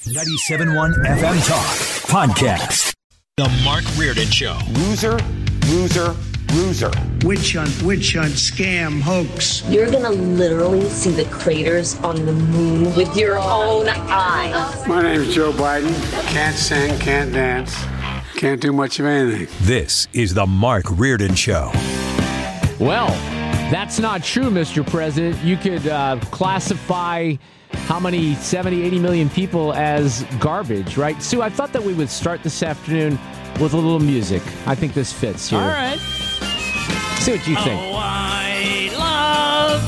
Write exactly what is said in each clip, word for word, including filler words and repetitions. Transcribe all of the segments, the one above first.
ninety-seven point one F M Talk Podcast. The Mark Reardon Show. Loser, loser, loser. Witch hunt, witch hunt, scam, hoax. You're going to literally see the craters on the moon with your own eyes. My name's Joe Biden. Can't sing, can't dance, can't do much of anything. This is the Mark Reardon Show. Well, that's not true, Mister President. You could uh, classify how many seventy, eighty million people as garbage, right? Sue, I thought that we would start this afternoon with a little music. I think this fits here. All right. See what you think. Oh, I love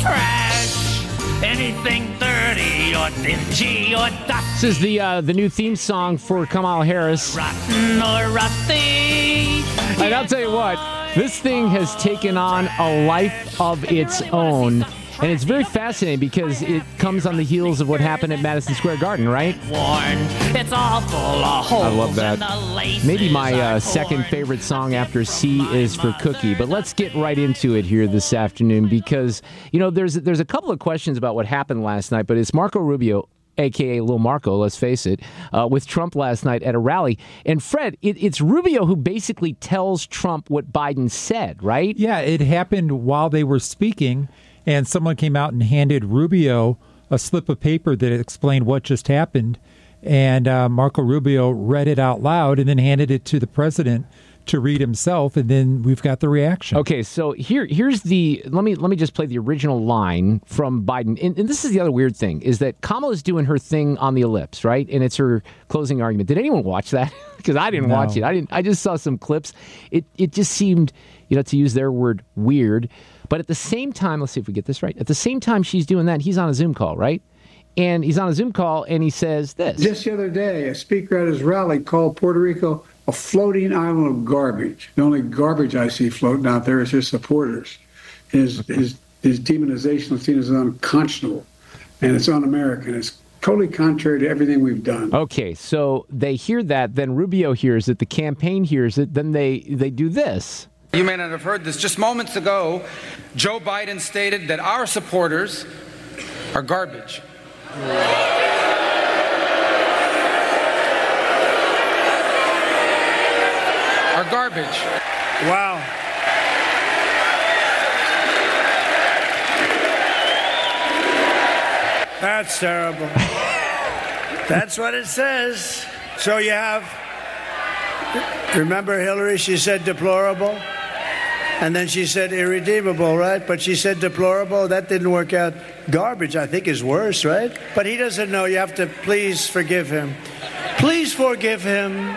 trash. Anything dirty or dingy or dusty. This is the uh, the new theme song for Kamala Harris. Rotten or rusty. And I'll tell you what, this thing has taken on a life of its own. And it's very fascinating because it comes on the heels of what happened at Madison Square Garden, right? It's all full of holes. I love that. Maybe my uh, second favorite song after C is for Cookie. But let's get right into it here this afternoon because, you know, there's there's a couple of questions about what happened last night, but it's Marco Rubio, a k a. Lil Marco, let's face it, uh, with Trump last night at a rally. And Fred, it, it's Rubio who basically tells Trump what Biden said, right? Yeah, it happened while they were speaking. And someone came out and handed Rubio a slip of paper that explained what just happened. And uh, Marco Rubio read it out loud and then handed it to the president to read himself. And then we've got the reaction. Okay, so here, here's the let me let me just play the original line from Biden. And, and this is the other weird thing is that Kamala's doing her thing on the ellipse, right? And it's her closing argument. Did anyone watch that? Because I didn't No. watch it. I didn't. I just saw some clips. It it just seemed, you know, to use their word, weird. But at the same time, let's see if we get this right. At the same time she's doing that, he's on a Zoom call, right? And he's on a Zoom call, and he says this. Just the other day, a speaker at his rally called Puerto Rico a floating island of garbage. The only garbage I see floating out there is his supporters. His his, his demonization of seen as unconscionable, and it's un-American. It's totally contrary to everything we've done. Okay, so they hear that, then Rubio hears it, the campaign hears it, then they, they do this. You may not have heard this. Just moments ago, Joe Biden stated that our supporters are garbage. Are garbage. Wow. That's terrible. That's what it says. So you have, remember Hillary, she said deplorable? And then she said irredeemable, right? But she said deplorable. That didn't work out. Garbage, I think, is worse, right? But he doesn't know. You have to please forgive him. Please forgive him,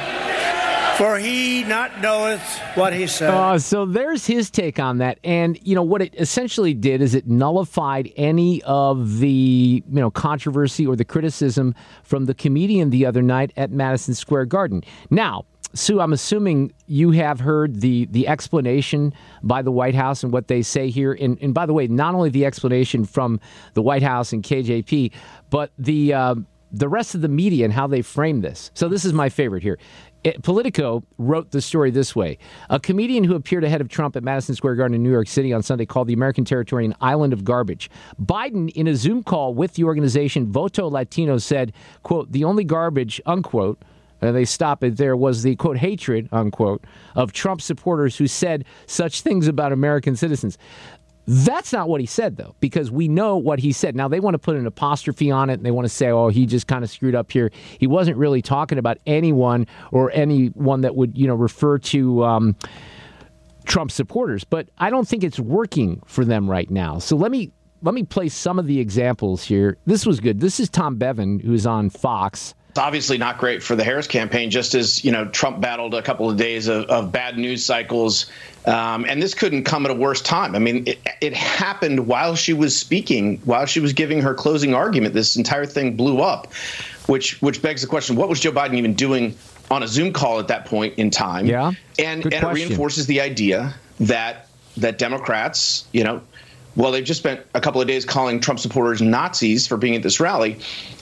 for he not knoweth what he said. Uh, so there's his take on that. And, you know, what it essentially did is it nullified any of the, you know, controversy or the criticism from the comedian the other night at Madison Square Garden. Now, Sue, I'm assuming you have heard the, the explanation by the White House and what they say here. And, and by the way, not only the explanation from the White House and K J P, but the uh, the rest of the media and how they frame this. So this is my favorite here. It, Politico wrote the story this way. A comedian who appeared ahead of Trump at Madison Square Garden in New York City on Sunday called the American territory an island of garbage. Biden, in a Zoom call with the organization Voto Latino, said, quote, the only garbage, unquote, and they stop it there, was the, quote, hatred, unquote, of Trump supporters who said such things about American citizens. That's not what he said, though, because we know what he said. Now, they want to put an apostrophe on it, and they want to say, oh, he just kind of screwed up here. He wasn't really talking about anyone or anyone that would, you know, refer to um, Trump supporters. But I don't think it's working for them right now. So let me let me play some of the examples here. This was good. This is Tom Bevan, who's on Fox. It's obviously not great for the Harris campaign, just as, you know, Trump battled a couple of days of, of bad news cycles. Um, and this couldn't come at a worse time. I mean, it, it happened while she was speaking, while she was giving her closing argument. This entire thing blew up, which which begs the question, what was Joe Biden even doing on a Zoom call at that point in time? Yeah. And, Good and it question. reinforces the idea that that Democrats, you know, well, they've just spent a couple of days calling Trump supporters Nazis for being at this rally.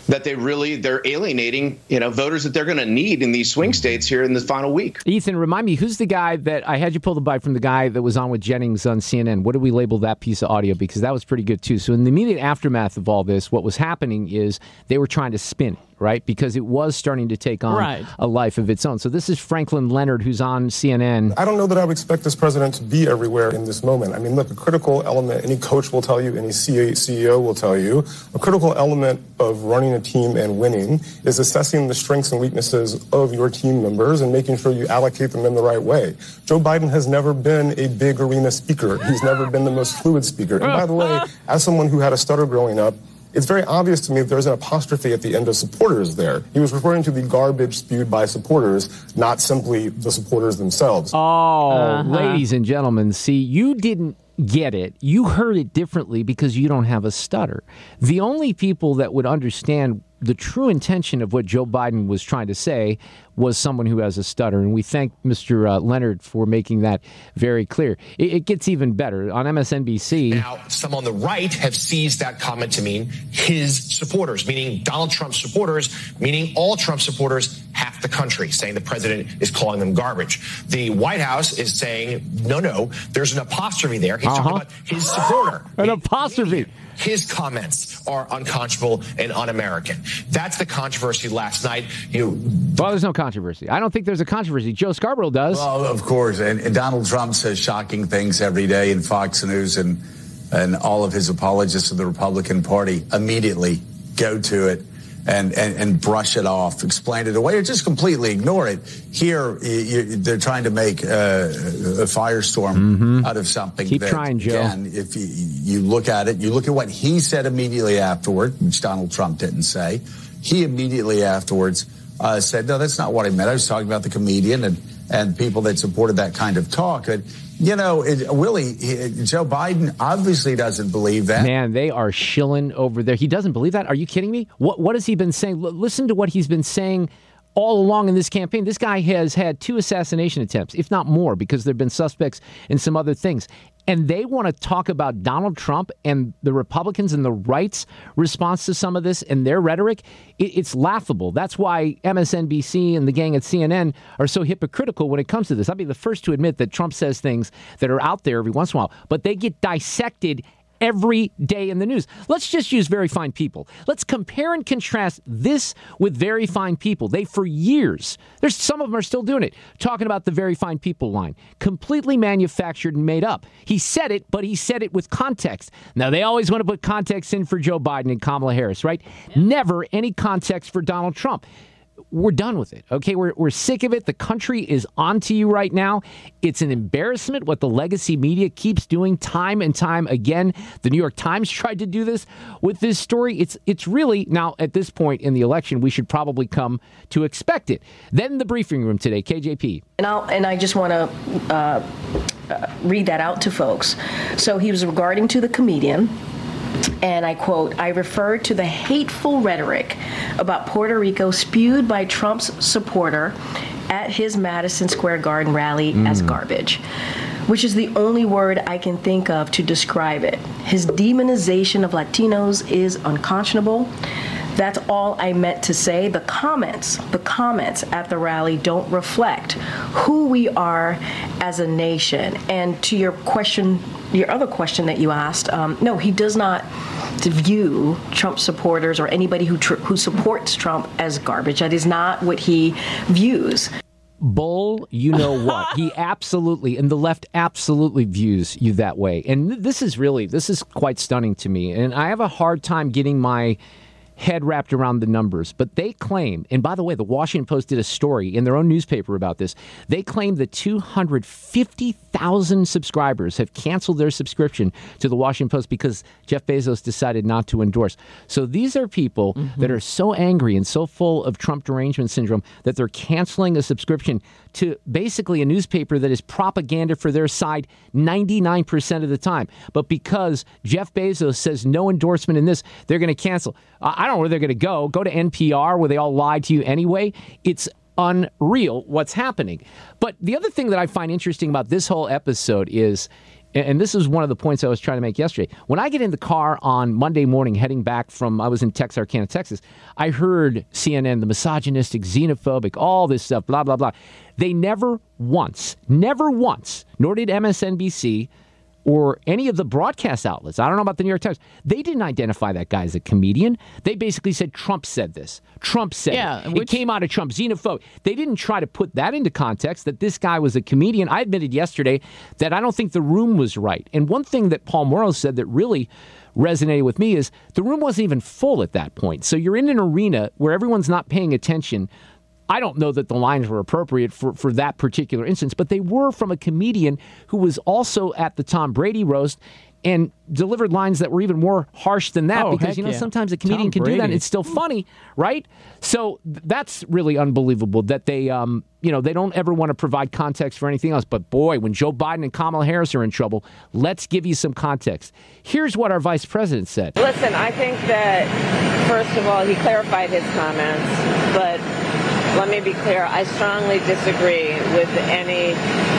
that they really they're alienating, you know, voters that they're going to need in these swing states here in the final week. Ethan, remind me, who's the guy that I had you pull the bite from the guy that was on with Jennings on C N N? What did we label that piece of audio? Because that was pretty good too. So in the immediate aftermath of all this, what was happening is they were trying to spin it, right? Because it was starting to take on right. a life of its own. So this is Franklin Leonard, who's on C N N. I don't know that I would expect this president to be everywhere in this moment. I mean, look, a critical element, any coach will tell you, any C E O will tell you, a critical element of running a team and winning is assessing the strengths and weaknesses of your team members and making sure you allocate them in the right way. Joe Biden has never been a big arena speaker. He's never been the most fluid speaker. And by the way, as someone who had a stutter growing up, it's very obvious to me that there's an apostrophe at the end of supporters there. He was referring to the garbage spewed by supporters, not simply the supporters themselves. Oh, uh-huh. ladies and gentlemen, see, you didn't get it. You heard it differently because you don't have a stutter. The only people that would understand the true intention of what Joe Biden was trying to say was someone who has a stutter. And we thank Mister Uh, Leonard for making that very clear. It, it gets even better. On M S N B C. Now, some on the right have seized that comment to mean his supporters, meaning Donald Trump's supporters, meaning all Trump supporters, half the country, saying the president is calling them garbage. The White House is saying, no, no, there's an apostrophe there. He's uh-huh. talking about his supporter. An apostrophe. His comments are unconscionable and un-American. That's the controversy last night. You, well, there's no controversy. I don't think there's a controversy. Joe Scarborough does. Well, of course. And, and Donald Trump says shocking things every day in Fox News, and and all of his apologists of the Republican Party immediately go to it and, and, and brush it off, explain it away, or just completely ignore it. Here, you, they're trying to make uh, a firestorm mm-hmm. out of something. Keep that, trying, Joe. Again, if you, you look at it, you look at what he said immediately afterward, which Donald Trump didn't say. He immediately afterwards uh, said, no, that's not what I meant. I was talking about the comedian and, and people that supported that kind of talk. And, you know, it, really, it, Joe Biden obviously doesn't believe that. Man, they are shilling over there. He doesn't believe that? Are you kidding me? What What has he been saying? L- listen to what he's been saying all along in this campaign. This guy has had two assassination attempts, if not more, because there have been suspects in some other things. And they want to talk about Donald Trump and the Republicans and the right's response to some of this and their rhetoric. It, it's laughable. That's why M S N B C and the gang at C N N are so hypocritical when it comes to this. I'll be the first to admit that Trump says things that are out there every once in a while, but they get dissected every day in the news. Let's just use Very Fine People. Let's compare and contrast this with Very Fine People. They, for years, there's some of them are still doing it, talking about the Very Fine People line. Completely manufactured and made up. He said it, but he said it with context. Now, they always want to put context in for Joe Biden and Kamala Harris, right? Never any context for Donald Trump. We're done with it, okay? We're we're sick of it. The country is onto you right now. It's an embarrassment what the legacy media keeps doing time and time again. The New York Times tried to do this with this story. It's it's really, now at this point in the election, we should probably come to expect it. Then the briefing room today, K J P. And, I'll, and I just want to uh, uh, read that out to folks. So he was regarding to the comedian. And I quote, I refer to the hateful rhetoric about Puerto Rico spewed by Trump's supporter at his Madison Square Garden rally mm. as garbage, which is the only word I can think of to describe it. His demonization of Latinos is unconscionable. That's all I meant to say. The comments, the comments at the rally don't reflect who we are as a nation. And to your question, your other question that you asked, um, no, he does not view Trump supporters or anybody who tr- who supports Trump as garbage. That is not what he views. Bull, you know what? He absolutely, and the left absolutely views you that way. And this is really, this is quite stunning to me. And I have a hard time getting my head wrapped around the numbers, but they claim, and by the way, the Washington Post did a story in their own newspaper about this. They claim that two hundred fifty thousand subscribers have canceled their subscription to the Washington Post because Jeff Bezos decided not to endorse. So these are people mm-hmm. that are so angry and so full of Trump derangement syndrome that they're canceling a subscription to basically a newspaper that is propaganda for their side ninety-nine percent of the time. But because Jeff Bezos says no endorsement in this, they're going to cancel. I don't know where they're going to go. Go to N P R where they all lied to you anyway. It's unreal what's happening. But the other thing that I find interesting about this whole episode is and, and this is one of the points I was trying to make yesterday. When I get in the car on Monday morning heading back from, I was in Texarkana, Texas, I heard C N N, the misogynistic, xenophobic, all this stuff, blah, blah, blah. They never once, never once, nor did M S N B C or any of the broadcast outlets, I don't know about the New York Times, they didn't identify that guy as a comedian. They basically said Trump said this. Trump said yeah, it. Which... It came out of Trump, xenophobe. They didn't try to put that into context, that this guy was a comedian. I admitted yesterday that I don't think the room was right. And one thing that Paul Morrow said that really resonated with me is the room wasn't even full at that point. So you're in an arena where everyone's not paying attention. I don't know that the lines were appropriate for, for that particular instance, but they were from a comedian who was also at the Tom Brady roast and delivered lines that were even more harsh than that, oh, because, you know, yeah. sometimes a comedian Tom can Brady. do that and it's still funny, right? So th- that's really unbelievable that they, um, you know, they don't ever want to provide context for anything else. But boy, when Joe Biden and Kamala Harris are in trouble, let's give you some context. Here's what our vice president said. Listen, I think that, first of all, he clarified his comments, but let me be clear, I strongly disagree with any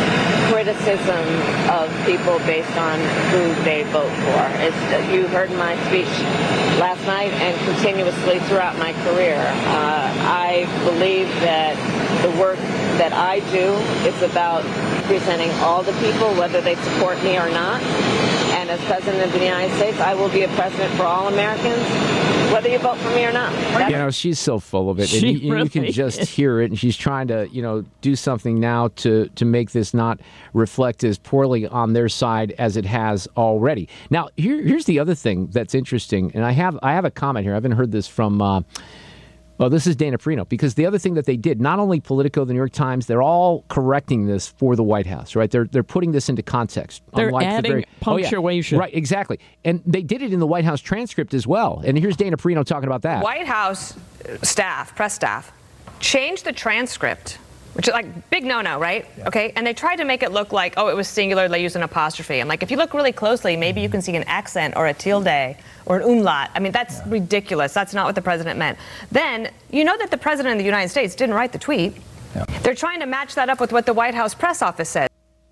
criticism of people based on who they vote for. It's, you heard my speech last night and continuously throughout my career. Uh, I believe that the work that I do is about representing all the people, whether they support me or not. And as President of the United States, I will be a president for all Americans, whether you vote for me or not. That's- You know, she's so full of it. She and you, really you can just is. hear it. And she's trying to, you know, do something now to, to make this not reflect as poorly on their side as it has already. Now, here, here's the other thing that's interesting. And I have I have a comment here. I haven't heard this from... Uh, Well, this is Dana Perino, because the other thing that they did, not only Politico, the New York Times, they're all correcting this for the White House, right? They're they're putting this into context. They're Unlike the adding very- punctuation. Oh, yeah. Right, exactly. And they did it in the White House transcript as well. And here's Dana Perino talking about that. White House staff, press staff, changed the transcript, which is like big no-no, right? Yeah. Okay, and they tried to make it look like, oh, it was singular, they used an apostrophe. I'm like, if you look really closely, maybe you can see an accent or a tilde or an umlaut. I mean, that's yeah. ridiculous. That's not what the president meant. Then, you know that the president of the United States didn't write the tweet. Yeah. They're trying to match that up with what the White House press office said.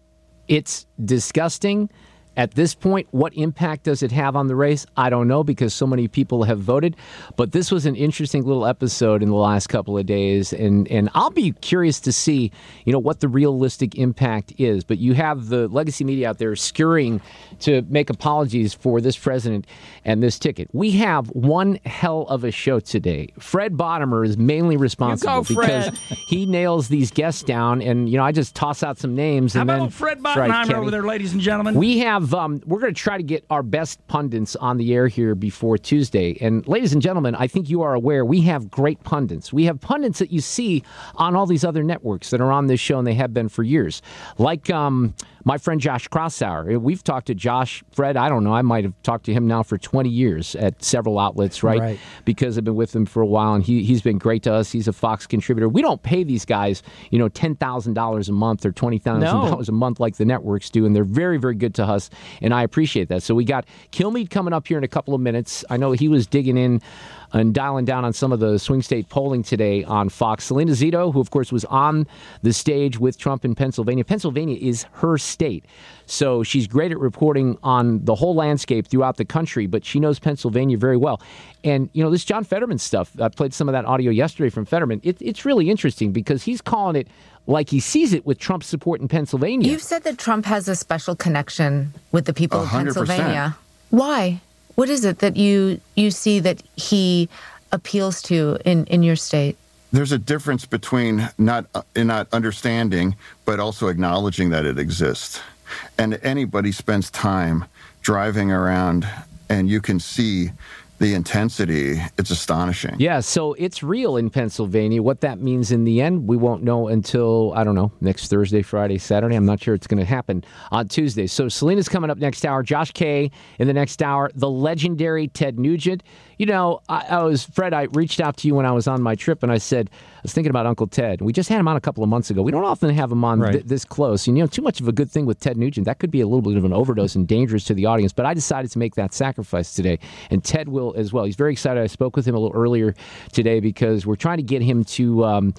It's disgusting. At this point, what impact does it have on the race? I don't know, because so many people have voted. But this was an interesting little episode in the last couple of days. And, and I'll be curious to see, you know, what the realistic impact is. But you have the legacy media out there scurrying to make apologies for this president and this ticket. We have one hell of a show today. Fred Bottomer is mainly responsible You go, Fred. because he nails these guests down. And, you know, I just toss out some names. How and about then, Fred That's right, Bottenheimer Kenny. over there, ladies and gentlemen? We have, um, we're going to try to get our best pundits on the air here before Tuesday. And ladies and gentlemen, I think you are aware we have great pundits. We have pundits that you see on all these other networks that are on this show, and they have been for years. Like um, my friend Josh Krausauer. We've talked to Josh, Fred, I don't know, I might have talked to him now for twenty years at several outlets, right? Right. Because I've been with him for a while, and he, he's been great to us. He's a Fox contributor. We don't pay these guys, you know, ten thousand dollars a month or twenty thousand dollars No. a month like the networks do, and they're very, very good to us, and I appreciate that. So we got Kilmeade coming up here in a couple of minutes. I know he was digging in and dialing down on some of the swing state polling today on Fox. Selena Zito, who, of course, was on the stage with Trump in Pennsylvania. Pennsylvania is her state, so she's great at reporting on the whole landscape throughout the country, but she knows Pennsylvania very well. And, you know, this John Fetterman stuff, I played some of that audio yesterday from Fetterman. It, it's really interesting because he's calling it like he sees it with Trump's support in Pennsylvania. You've said that Trump has a special connection with the people one hundred of percent. Pennsylvania. Why? What is it that you you see that he appeals to in, in your state? There's a difference between not uh, not understanding, but also acknowledging that it exists. And anybody spends time driving around, and you can see the intensity. It's astonishing. Yeah, so it's real in Pennsylvania. What that means in the end, we won't know until, I don't know, next Thursday, Friday, Saturday. I'm not sure it's going to happen on Tuesday. So Selena's coming up next hour. Josh Kay in the next hour. The legendary Ted Nugent. You know, I, I was, Fred, I reached out to you when I was on my trip, and I said, I was thinking about Uncle Ted. We just had him on a couple of months ago. We don't often have him on Right. th- this close. And, you know, too much of a good thing with Ted Nugent, that could be a little bit of an overdose and dangerous to the audience. But I decided to make that sacrifice today. And Ted will as well. He's very excited. I spoke with him a little earlier today because we're trying to get him to... Um,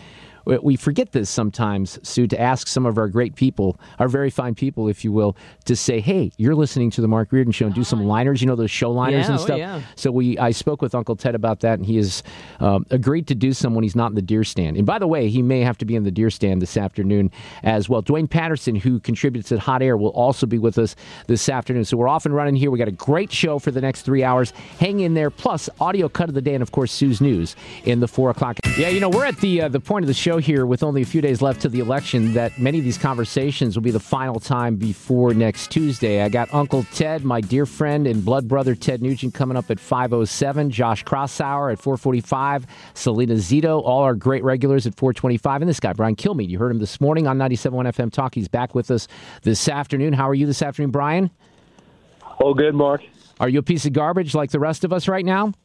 we- we forget this sometimes, Sue, to ask some of our great people, our very fine people, if you will, to say, hey, you're listening to the Mark Reardon Show, and do some liners, you know, those show liners Yeah, and oh, stuff. yeah. So we, I spoke with Uncle Ted about that, and he has um, agreed to do some when he's not in the deer stand. And by the way, he may have to be in the deer stand this afternoon as well. Dwayne Patterson, who contributes at Hot Air, will also be with us this afternoon. So we're off and running here. We got a great show for the next three hours. Hang in there. Plus, audio cut of the day, and of course, Sue's News in the four o'clock. Yeah, you know, we're at the uh, the point of the show here with only a few days left to the election that many of these conversations will be the final time before next Tuesday. I got Uncle Ted, my dear friend and blood brother Ted Nugent, coming up at five oh seven. Josh Crosshauer at four forty-five. Selena Zito, all our great regulars at four twenty-five. And this guy, Brian Kilmeade, you heard him this morning on ninety-seven point one F M Talk. He's back with us this afternoon. How are you this afternoon, Brian? Oh, good, Mark. Are you a piece of garbage like the rest of us right now?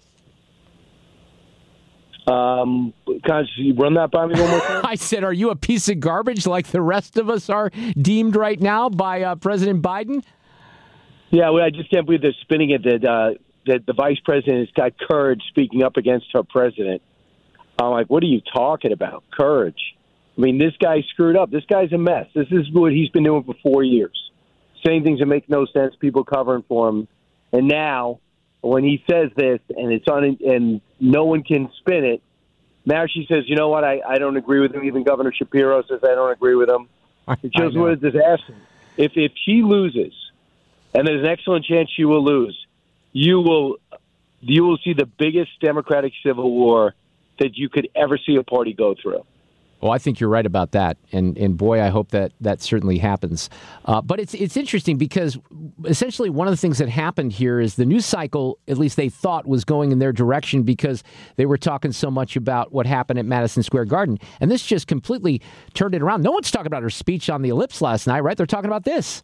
Um, can you run that by me one more time? I said, are you a piece of garbage like the rest of us are deemed right now by uh, President Biden? Yeah, well, I just can't believe they're spinning it that uh, that the vice president has got courage speaking up against her president. I'm like, what are you talking about? Courage. I mean, this guy screwed up. This guy's a mess. This is what he's been doing for four years. Saying things that make no sense, people covering for him. And now, when he says this and it's on, and no one can spin it, now she says, you know what, I, I don't agree with him. Even Governor Shapiro says I don't agree with him. It shows what a disaster. If if she loses, and there's an excellent chance she will lose, you will you will see the biggest Democratic civil war that you could ever see a party go through. Well, I think you're right about that, and and boy, I hope that that certainly happens. Uh, but it's it's interesting because essentially one of the things that happened here is the news cycle, at least they thought, was going in their direction because they were talking so much about what happened at Madison Square Garden, and this just completely turned it around. No one's talking about her speech on the Ellipse last night, right? They're talking about this.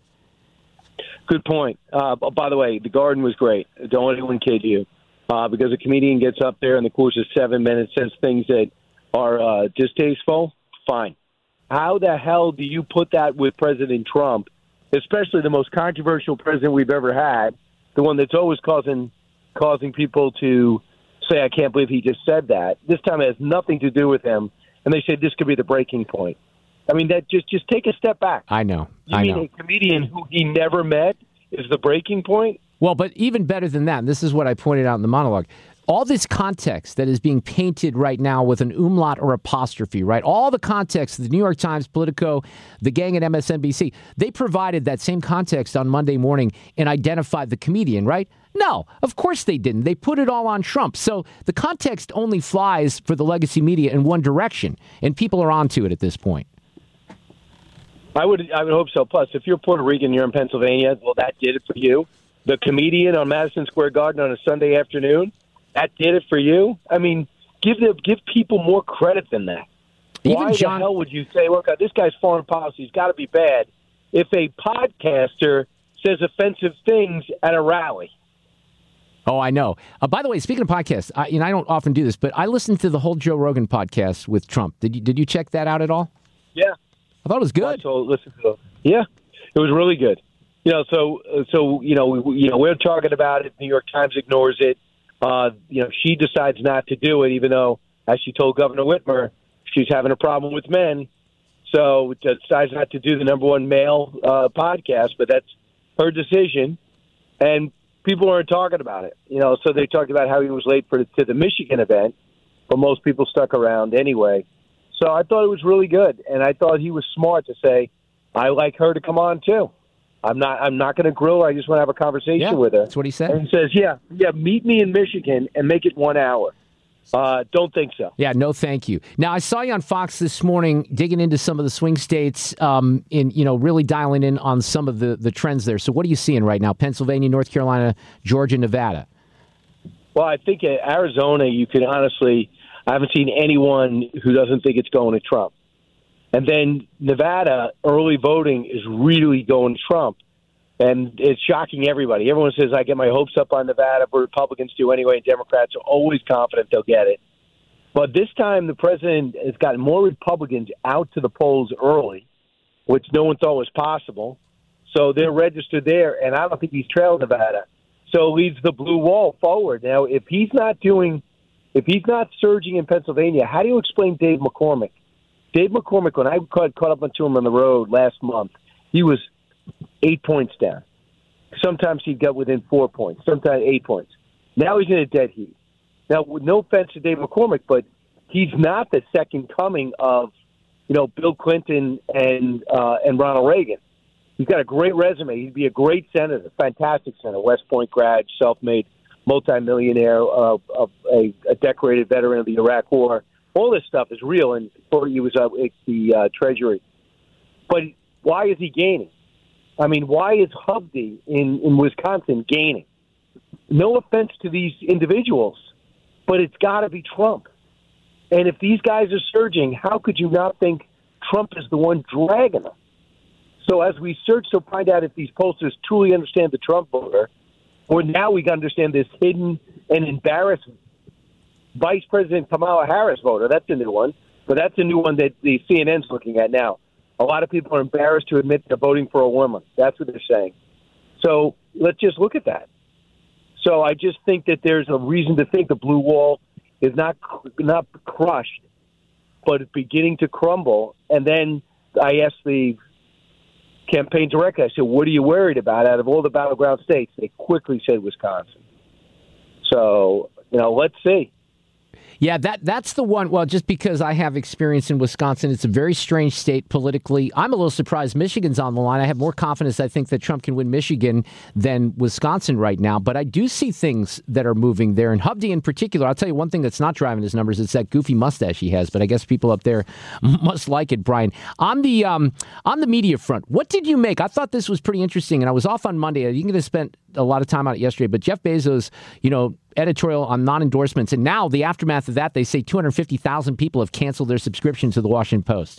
Good point. Uh, by the way, the Garden was great. Don't let anyone kid you, uh, because a comedian gets up there in the course of seven minutes, says things that are uh, distasteful, fine. How the hell do you put that with President Trump, especially the most controversial president we've ever had, the one that's always causing causing people to say, I can't believe he just said that. This time it has nothing to do with him, and they say this could be the breaking point. I mean, that just, just take a step back. I know. You I mean know. a comedian who he never met is the breaking point? Well, but even better than that, and this is what I pointed out in the monologue, all this context that is being painted right now with an umlaut or apostrophe, right? All the context, the New York Times, Politico, the gang at M S N B C, they provided that same context on Monday morning and identified the comedian, right? No, of course they didn't. They put it all on Trump. So the context only flies for the legacy media in one direction, and people are onto it at this point. I would I would hope so. Plus, if you're Puerto Rican, you're in Pennsylvania, well, that did it for you. The comedian on Madison Square Garden on a Sunday afternoon, that did it for you. I mean, give the, give people more credit than that. Even Why John- the hell would you say, look, this guy's foreign policy's got to be bad if a podcaster says offensive things at a rally? Oh, I know. Uh, by the way, speaking of podcasts, I, you know, I don't often do this, but I listened to the whole Joe Rogan podcast with Trump. Did you Did you check that out at all? Yeah. I thought it was good. So listen to it. Yeah, it was really good. You know, so so you know, we, you know, we're talking about it. New York Times ignores it. Uh, you know, she decides not to do it, even though, as she told Governor Whitmer, she's having a problem with men. So decides not to do the number one male uh, podcast, but that's her decision. And people aren't talking about it. You know, so they talked about how he was late for to the Michigan event, but most people stuck around anyway. So I thought it was really good, and I thought he was smart to say, "I like her to come on too. I'm not. I'm not going to grill her. I just want to have a conversation Yeah, with her." that's what he said. And he says, "Yeah, yeah, meet me in Michigan and make it one hour." Uh, don't think so. Yeah, no, thank you. Now, I saw you on Fox this morning digging into some of the swing states, um, in you know, really dialing in on some of the the trends there. So, what are you seeing right now? Pennsylvania, North Carolina, Georgia, Nevada. Well, I think at Arizona, you can honestly. I haven't seen anyone who doesn't think it's going to Trump. And then Nevada, early voting is really going Trump. And it's shocking everybody. Everyone says, I get my hopes up on Nevada, but Republicans do anyway, and Democrats are always confident they'll get it. But this time, the president has gotten more Republicans out to the polls early, which no one thought was possible. So they're registered there, and I don't think he's trailed Nevada. So it leads the blue wall forward. Now, if he's not doing... If he's not surging in Pennsylvania, how do you explain Dave McCormick Dave McCormick, when I caught, caught up onto him on the road last month, he was eight points down. Sometimes he got within four points, sometimes eight points. Now he's in a dead heat. Now, no offense to Dave McCormick, but he's not the second coming of, you know, Bill Clinton and uh, and Ronald Reagan. He's got a great resume. He'd be a great senator, fantastic senator, West Point grad, self-made, multimillionaire, uh, uh, a, a decorated veteran of the Iraq War. All this stuff is real, and before he was uh, at the uh, Treasury. But why is he gaining? I mean, why is Hovde in, in Wisconsin gaining? No offense to these individuals, but it's got to be Trump. And if these guys are surging, how could you not think Trump is the one dragging them? So as we search to find out if these pollsters truly understand the Trump voter, or now we can understand this hidden and embarrassed Vice President Kamala Harris voter. That's a new one, but that's a new one that the C N N's looking at now. A lot of people are embarrassed to admit they're voting for a woman. That's what they're saying. So let's just look at that. So I just think that there's a reason to think the blue wall is not not crushed, but it's beginning to crumble. And then I asked the campaign director, I said, what are you worried about out of all the battleground states? They quickly said Wisconsin. So, you know, let's see. Yeah, that that's the one. Well, just because I have experience in Wisconsin, it's a very strange state politically. I'm a little surprised Michigan's on the line. I have more confidence, I think, that Trump can win Michigan than Wisconsin right now. But I do see things that are moving there. And Hovde in particular, I'll tell you one thing that's not driving his numbers. It's that goofy mustache he has. But I guess people up there must like it, Brian. On the um, on the media front, what did you make? I thought this was pretty interesting. And I was off on Monday. You could have spent a lot of time on it yesterday. But Jeff Bezos, you know, editorial on non-endorsements. And now the aftermath of that, they say two hundred fifty thousand people have canceled their subscription to the Washington Post.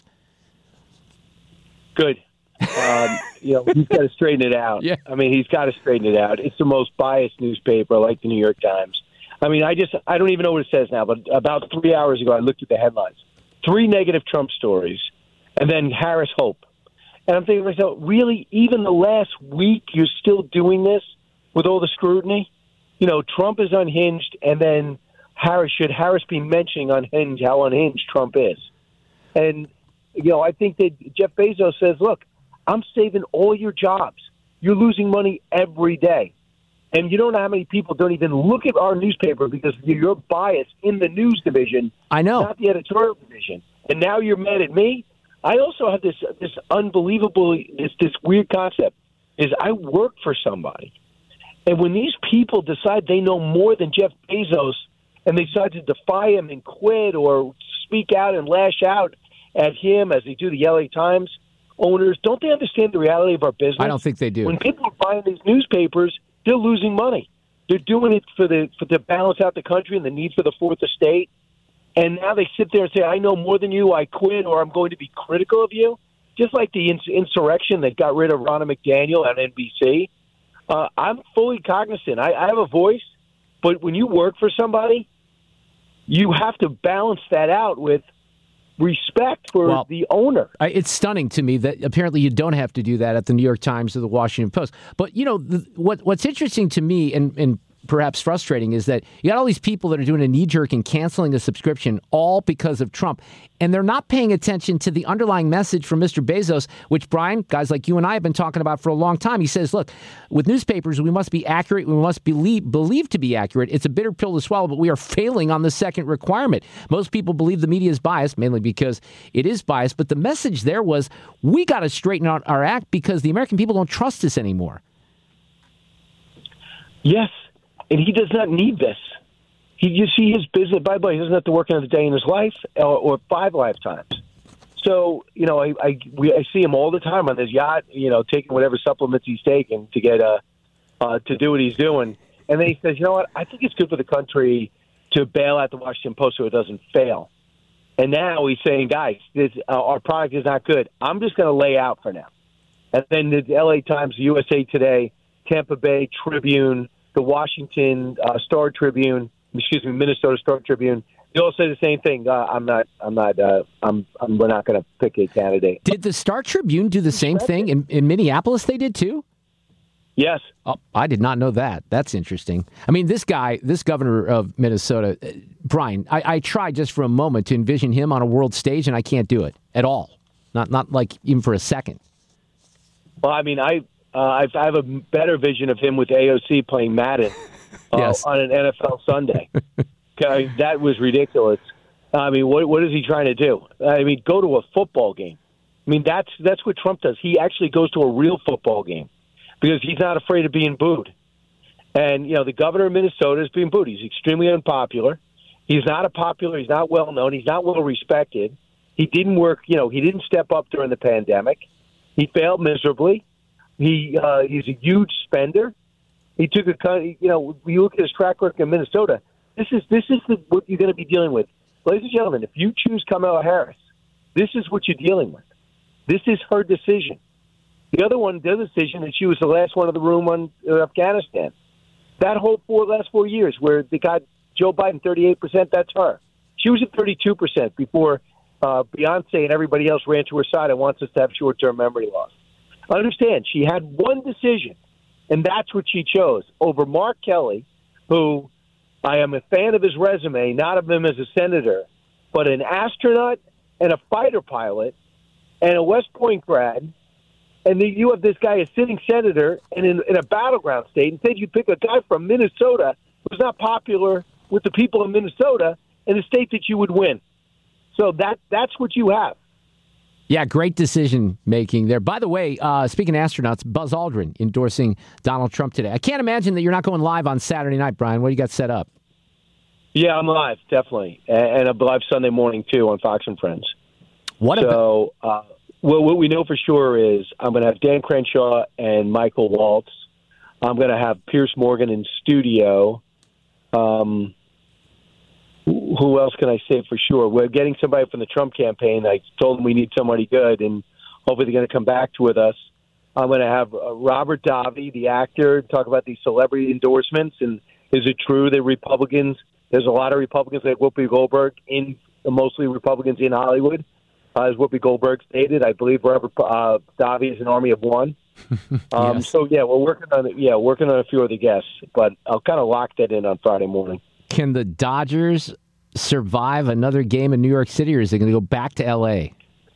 Good. Um, you know, he's got to straighten it out. Yeah. I mean, he's got to straighten it out. It's the most biased newspaper, like the New York Times. I mean, I just, I don't even know what it says now, but about three hours ago, I looked at the headlines. Three negative Trump stories, and then Harris Hope. And I'm thinking to myself, really, even the last week, you're still doing this with all the scrutiny? You know, Trump is unhinged, and then Harris, should Harris be mentioning unhinged how unhinged Trump is? And, you know, I think that Jeff Bezos says, look, I'm saving all your jobs. You're losing money every day. And you don't know how many people don't even look at our newspaper because you're biased in the news division. I know. Not the editorial division. And now you're mad at me? I also have this this unbelievable, this, this weird concept, is I work for somebody. And when these people decide they know more than Jeff Bezos and they decide to defy him and quit or speak out and lash out at him as they do the L A Times owners, don't they understand the reality of our business? I don't think they do. When people are buying these newspapers, they're losing money. They're doing it for the for to balance out the country and the need for the fourth estate. And now they sit there and say, I know more than you, I quit, or I'm going to be critical of you. Just like the ins- insurrection that got rid of Ronna McDaniel on N B C. Uh, I'm fully cognizant. I, I have a voice, but when you work for somebody, you have to balance that out with respect for well, the owner. It's stunning to me that apparently you don't have to do that at the New York Times or the Washington Post. But, you know, the, what what's interesting to me and, and perhaps frustrating is that you got all these people that are doing a knee-jerk and canceling a subscription all because of Trump, and they're not paying attention to the underlying message from Mister Bezos, which, Brian, guys like you and I have been talking about for a long time. He says, look, with newspapers, we must be accurate. We must believe, believe to be accurate. It's a bitter pill to swallow, but we are failing on the second requirement. Most people believe the media is biased, mainly because it is biased, but the message there was we got to straighten out our act because the American people don't trust us anymore. Yes. And he does not need this. He, you see his business, by the way, he doesn't have to work another day in his life or, or five lifetimes. So, you know, I I, we, I see him all the time on his yacht, you know, taking whatever supplements he's taking to get uh, uh, to do what he's doing. And then he says, you know what, I think it's good for the country to bail out the Washington Post so it doesn't fail. And now he's saying, guys, this, uh, our product is not good. I'm just going to lay out for now. And then the L A Times, the U S A Today, Tampa Bay Tribune, the Washington uh, Star Tribune, excuse me, Minnesota Star Tribune, they all say the same thing. Uh, I'm not, I'm not, uh, I'm, I'm, we're not going to pick a candidate. Did the Star Tribune do the same thing in, in Minneapolis? They did too? Yes. Oh, I did not know that. That's interesting. I mean, this guy, this governor of Minnesota, uh, Brian, I, I tried just for a moment to envision him on a world stage, and I can't do it at all. Not not like even for a second. Well, I mean, I uh, I've, I have a better vision of him with A O C playing Madden uh, Yes. on an N F L Sunday. Okay, that was ridiculous. I mean, what what is he trying to do? I mean, go to a football game. I mean, that's that's what Trump does. He actually goes to a real football game because he's not afraid of being booed. And, you know, the governor of Minnesota is being booed. He's extremely unpopular. He's not a popular. He's not well known. He's not well respected. He didn't work. You know, he didn't step up during the pandemic. He failed miserably. He uh, he's a huge spender. He took a cut. You know, you look at his track record in Minnesota. This is this is the, what you're going to be dealing with, ladies and gentlemen. If you choose Kamala Harris, this is what you're dealing with. This is her decision. The other one, the other decision, that she was the last one in the room on uh, Afghanistan. That whole four last four years, where they got Joe Biden thirty-eight percent, that's her. She was at thirty-two percent before uh, Beyonce and everybody else ran to her side and wants us to have short-term memory loss. Understand, she had one decision, and that's what she chose over Mark Kelly, who I am a fan of his resume, not of him as a senator, but an astronaut and a fighter pilot and a West Point grad. And then you have this guy, a sitting senator, and in, in a battleground state. Instead, you pick a guy from Minnesota who's not popular with the people of Minnesota in a state that you would win. So that that's what you have. Yeah, great decision making there. By the way, uh, speaking of astronauts, Buzz Aldrin endorsing Donald Trump today. I can't imagine that you're not going live on Saturday night, Brian. What do you got set up? Yeah, I'm live, definitely. And I'm live Sunday morning, too, on Fox and Friends. What so, uh, well, what we know for sure is I'm going to have Dan Crenshaw and Michael Waltz. I'm going to have Pierce Morgan in studio. Um, who else can I say for sure? We're getting somebody from the Trump campaign. I told them we need somebody good, and hopefully they're going to come back to with us. I'm going to have uh, Robert Davi, the actor, talk about these celebrity endorsements. And is it true that Republicans, there's a lot of Republicans like Whoopi Goldberg, in mostly Republicans in Hollywood, uh, as Whoopi Goldberg stated. I believe Robert uh, Davi is an army of one. um, Yes. So, yeah, we're working on it. Yeah, working on a few of the guests, but I'll kind of lock that in on Friday morning. Can the Dodgers survive another game in New York City, or is it going to go back to L A?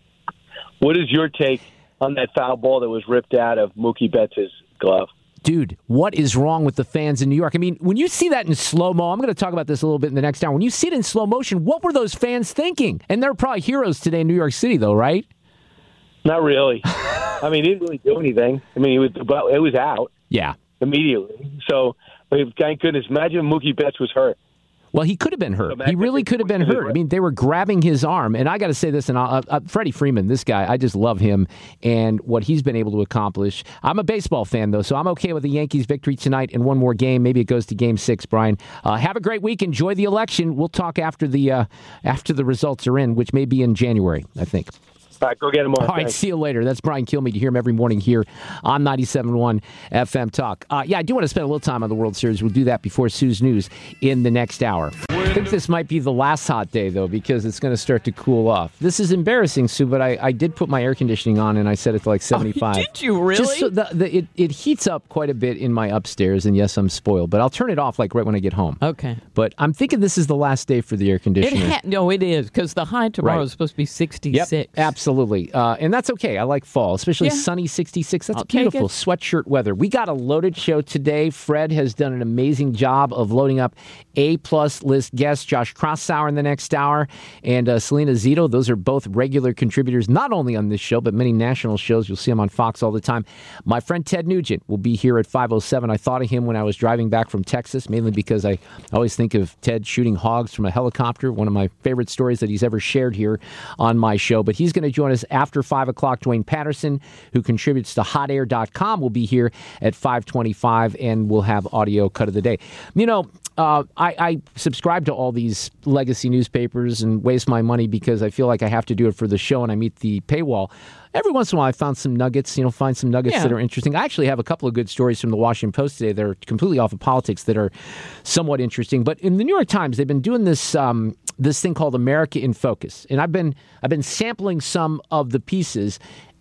What is your take on that foul ball that was ripped out of Mookie Betts' glove? Dude, what is wrong with the fans in New York? I mean, when you see that in slow-mo, I'm going to talk about this a little bit in the next hour. When you see it in slow motion, what were those fans thinking? And they're probably heroes today in New York City, though, right? Not really. I mean, he didn't really do anything. I mean, it was, well, it was out. Yeah. Immediately. So, thank goodness. Imagine Mookie Betts was hurt. Well, he could have been hurt. He really could have been hurt. I mean, they were grabbing his arm. And I got to say this, and uh, uh, Freddie Freeman, this guy, I just love him and what he's been able to accomplish. I'm a baseball fan, though, so I'm okay with the Yankees' victory tonight and one more game. Maybe it goes to game six, Brian. Uh, have a great week. Enjoy the election. We'll talk after the uh, after the results are in, which may be in January, I think. All right, go get him on. All right, Thanks. see you later. That's Brian Kilmeade. You hear him every morning here on ninety-seven point one F M Talk. Uh, yeah, I do want to spend a little time on the World Series. We'll do that before Sue's News in the next hour. I think this might be the last hot day, though, because it's going to start to cool off. This is embarrassing, Sue, but I, I did put my air conditioning on, and I set it to like seventy-five. Oh, did you really? Just so the, the, it, it heats up quite a bit in my upstairs, and yes, I'm spoiled, but I'll turn it off like right when I get home. Okay. But I'm thinking this is the last day for the air It conditioner. ha- no, it is, because the high tomorrow Right. is supposed to be sixty-six. Yep, absolutely. Uh, and that's okay. I like fall, especially Yeah. sunny sixty-six. That's I'll take beautiful it. sweatshirt weather. We got a loaded show today. Fred has done an amazing job of loading up A-plus list guests. Josh Crossour in the next hour and uh, Selena Zito. Those are both regular contributors, not only on this show, but many national shows. You'll see them on Fox all the time. My friend Ted Nugent will be here at five oh seven. I thought of him when I was driving back from Texas, mainly because I always think of Ted shooting hogs from a helicopter, one of my favorite stories that he's ever shared here on my show. But he's going to join us after five o'clock. Dwayne Patterson, who contributes to hot air dot com, will be here at five twenty-five, and we'll have audio cut of the day. You know, uh, I, I subscribe to all these legacy newspapers and waste my money because I feel like I have to do it for the show and I meet the paywall. Every once in a while, I found some nuggets, you know, find some nuggets Yeah. that are interesting. I actually have a couple of good stories from the Washington Post today that are completely off of politics that are somewhat interesting. But in the New York Times, they've been doing this um, this thing called America in Focus. And I've been I've been sampling some of the pieces.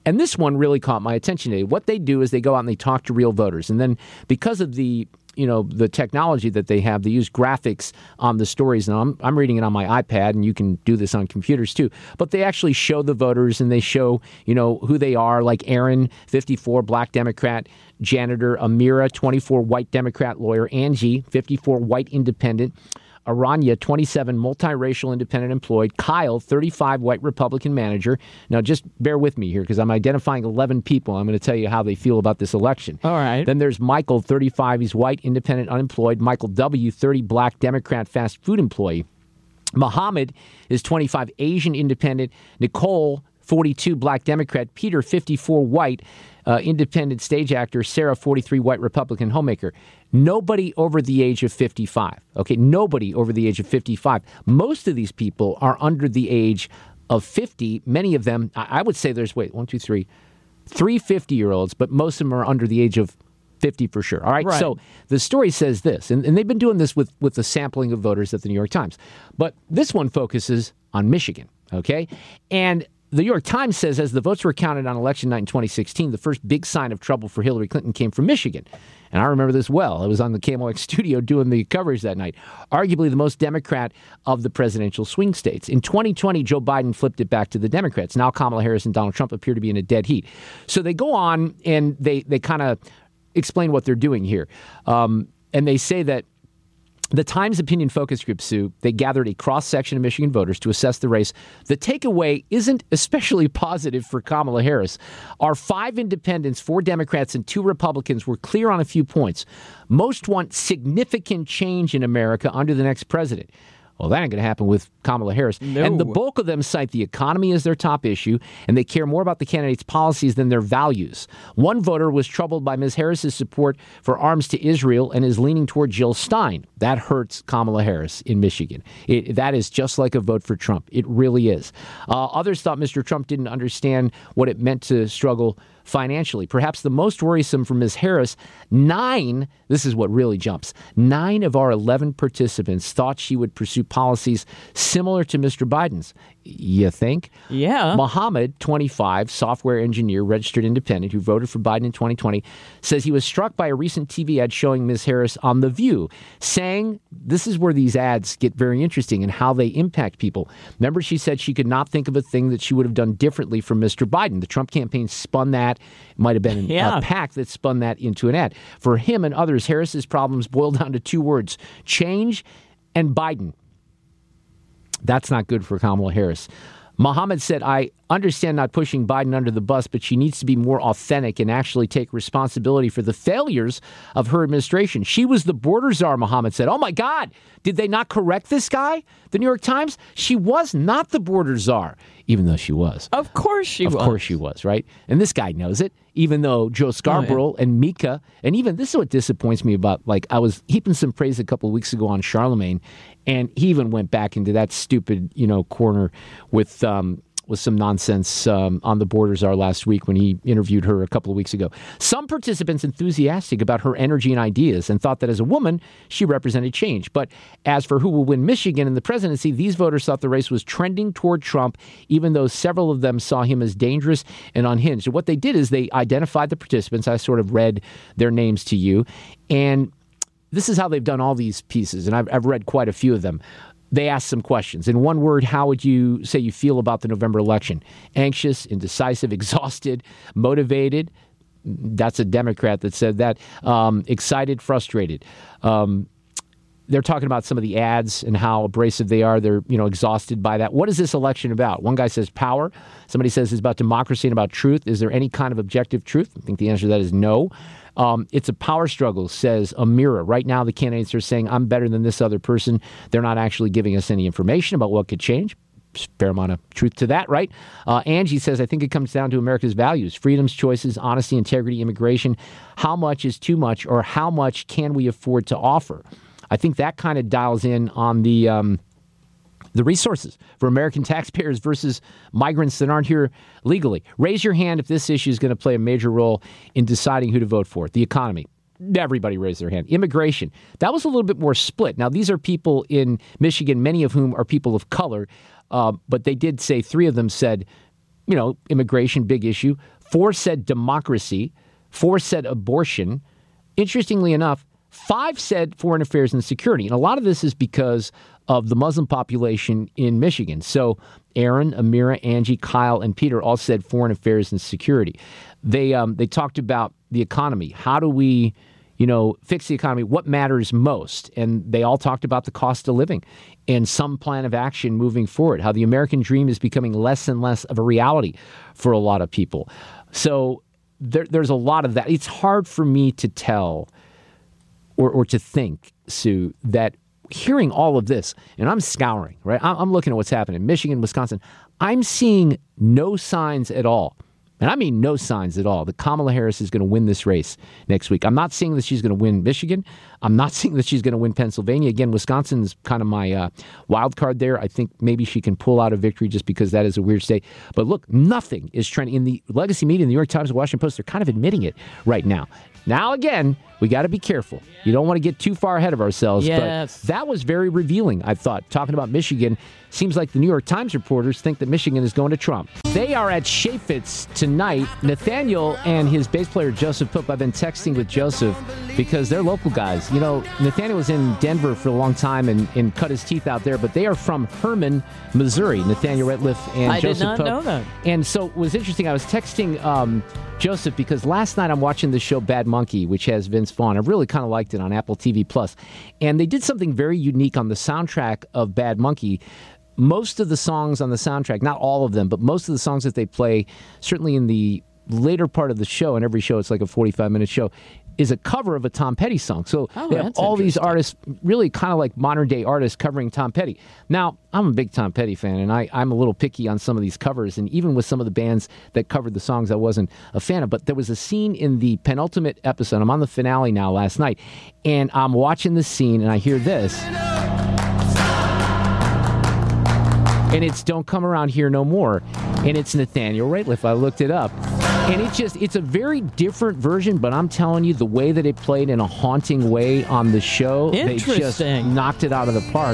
And this one really caught my attention today. What they do is they go out and they talk to real voters. And then because of the you know, the technology that they have, they use graphics on the stories. And I'm, I'm reading it on my iPad, and you can do this on computers too. But they actually show the voters, and they show, you know, who they are, like Aaron, fifty-four, black Democrat, janitor, Amira, twenty-four, white Democrat lawyer, Angie, fifty-four, white independent, Aranya, twenty-seven, multiracial independent employed, Kyle, thirty-five, white Republican manager. Now, just bear with me here because I'm identifying eleven people. I'm going to tell you how they feel about this election. All right. Then there's Michael, thirty-five. He's white, independent, unemployed. Michael W., thirty, black Democrat fast food employee. Muhammad is twenty-five, Asian independent. Nicole, forty-two, black Democrat. Peter, fifty-four, white, uh, independent stage actor. Sarah, forty-three, white Republican homemaker. Nobody over the age of fifty-five. Okay, nobody over the age of fifty-five. Most of these people are under the age of fifty. Many of them, I would say there's, wait, one, two, three, three fifty-year-olds, but most of them are under the age of fifty for sure. All right, right. So the story says this, and, and they've been doing this with, with the sampling of voters at the New York Times. But this one focuses on Michigan, okay? And the New York Times says as the votes were counted on election night in twenty sixteen, the first big sign of trouble for Hillary Clinton came from Michigan. And I remember this well. I was on the K M O X studio doing the coverage that night. Arguably the most Democrat of the presidential swing states. In twenty twenty, Joe Biden flipped it back to the Democrats. Now Kamala Harris and Donald Trump appear to be in a dead heat. So they go on and they, they kind of explain what they're doing here. Um, and they say that the Times Opinion Focus Group, Sue, they gathered a cross-section of Michigan voters to assess the race. The takeaway isn't especially positive for Kamala Harris. Our five independents, four Democrats, and two Republicans were clear on a few points. Most want significant change in America under the next president. Well, that ain't going to happen with Kamala Harris. No. And the bulk of them cite the economy as their top issue, and they care more about the candidate's policies than their values. One voter was troubled by Miz Harris's support for arms to Israel and is leaning toward Jill Stein. That hurts Kamala Harris in Michigan. It, that is just like a vote for Trump. It really is. Uh, others thought Mister Trump didn't understand what it meant to struggle financially. Perhaps the most worrisome for Miz Harris, nine, this is what really jumps, nine of our eleven participants thought she would pursue policies similar to Mister Biden's. You think? Yeah. Muhammad, twenty-five, software engineer, registered independent, who voted for Biden in twenty twenty, says he was struck by a recent T V ad showing Miz Harris on The View, saying this is where these ads get very interesting and how they impact people. Remember, she said she could not think of a thing that she would have done differently from Mister Biden. The Trump campaign spun that. It might have been yeah. a PAC that spun that into an ad. For him and others, Harris's problems boil down to two words: change and Biden. That's not good for Kamala Harris. Muhammad said, I understand not pushing Biden under the bus, but she needs to be more authentic and actually take responsibility for the failures of her administration. She was the border czar, Muhammad said. Oh, my God. Did they not correct this guy? The New York Times? She was not the border czar, even though she was. Of course she of was. Of course she was, right? And this guy knows it, even though Joe Scarborough oh, yeah. and Mika, and even this is what disappoints me about, like, I was heaping some praise a couple of weeks ago on Charlemagne, and he even went back into that stupid, you know, corner with um, with some nonsense um, on the border czar last week when he interviewed her a couple of weeks ago. Some participants enthusiastic about her energy and ideas and thought that as a woman, she represented change. But as for who will win Michigan in the presidency, these voters thought the race was trending toward Trump, even though several of them saw him as dangerous and unhinged. So what they did is they identified the participants. I sort of read their names to you. And this is how they've done all these pieces, and I've, I've read quite a few of them. They asked some questions. In one word, how would you say you feel about the November election? Anxious, indecisive, exhausted, motivated. That's a Democrat that said that. Um, excited, frustrated. Um, they're talking about some of the ads and how abrasive they are. They're, you know, exhausted by that. What is this election about? One guy says power. Somebody says it's about democracy and about truth. Is there any kind of objective truth? I think the answer to that is no. Um, it's a power struggle, says Amira. Right now, the candidates are saying, I'm better than this other person. They're not actually giving us any information about what could change. Fair amount of truth to that, right? Uh, Angie says, I think it comes down to America's values, freedoms, choices, honesty, integrity, immigration. How much is too much, or how much can we afford to offer? I think that kind of dials in on the um, the resources for American taxpayers versus migrants that aren't here legally. Raise your hand if this issue is going to play a major role in deciding who to vote for. The economy. Everybody raised their hand. Immigration. That was a little bit more split. Now, these are people in Michigan, many of whom are people of color, uh, but they did say, three of them said, you know, immigration, big issue. Four said democracy. Four said abortion. Interestingly enough, five said foreign affairs and security. And a lot of this is because of the Muslim population in Michigan. So Aaron, Amira, Angie, Kyle, and Peter all said foreign affairs and security. They um, they talked about the economy. How do we, you know, fix the economy? What matters most? And they all talked about the cost of living and some plan of action moving forward, how the American dream is becoming less and less of a reality for a lot of people. So there, there's a lot of that. It's hard for me to tell or, or to think, Sue, that hearing all of this, and I'm scouring, right? I'm, I'm looking at what's happening in Michigan, Wisconsin. I'm seeing no signs at all. And I mean no signs at all that Kamala Harris is going to win this race next week. I'm not seeing that she's going to win Michigan. I'm not seeing that she's going to win Pennsylvania. Again, Wisconsin is kind of my uh, wild card there. I think maybe she can pull out a victory just because that is a weird state. But look, nothing is trending. In the legacy media, the New York Times and Washington Post, they're kind of admitting it right now. Now, again, we got to be careful. You don't want to get too far ahead of ourselves. Yes. But that was very revealing, I thought. Talking about Michigan, seems like the New York Times reporters think that Michigan is going to Trump. They are at Chaffetz tonight. Nathaniel and his bass player, Joseph Pope. I've been texting with Joseph because they're local guys. You know, Nathaniel was in Denver for a long time and, and cut his teeth out there, but they are from Herman, Missouri. Nathaniel Ratliff and I Joseph did not Pope. know that. And so it was interesting. I was texting um, Joseph because last night I'm watching the show Bad Monkey, which has Vince Vaughn. I really kind of liked it on Apple T V Plus. And they did something very unique on the soundtrack of Bad Monkey. Most of the songs on the soundtrack, not all of them, but most of the songs that they play, certainly in the later part of the show, and every show it's like a forty-five minute show, is a cover of a Tom Petty song. So Oh, they have that's all these artists, really kind of like modern day artists covering Tom Petty. Now, I'm a big Tom Petty fan, and I, I'm a little picky on some of these covers, and even with some of the bands that covered the songs I wasn't a fan of. But there was a scene in the penultimate episode. I'm on the finale now last night, and I'm watching the scene, and I hear this. And it's Don't Come Around Here No More. And it's Nathaniel Rateliff. I looked it up. And it's just, it's a very different version, but I'm telling you, the way that it played in a haunting way on the show, they just Interesting. knocked it out of the park.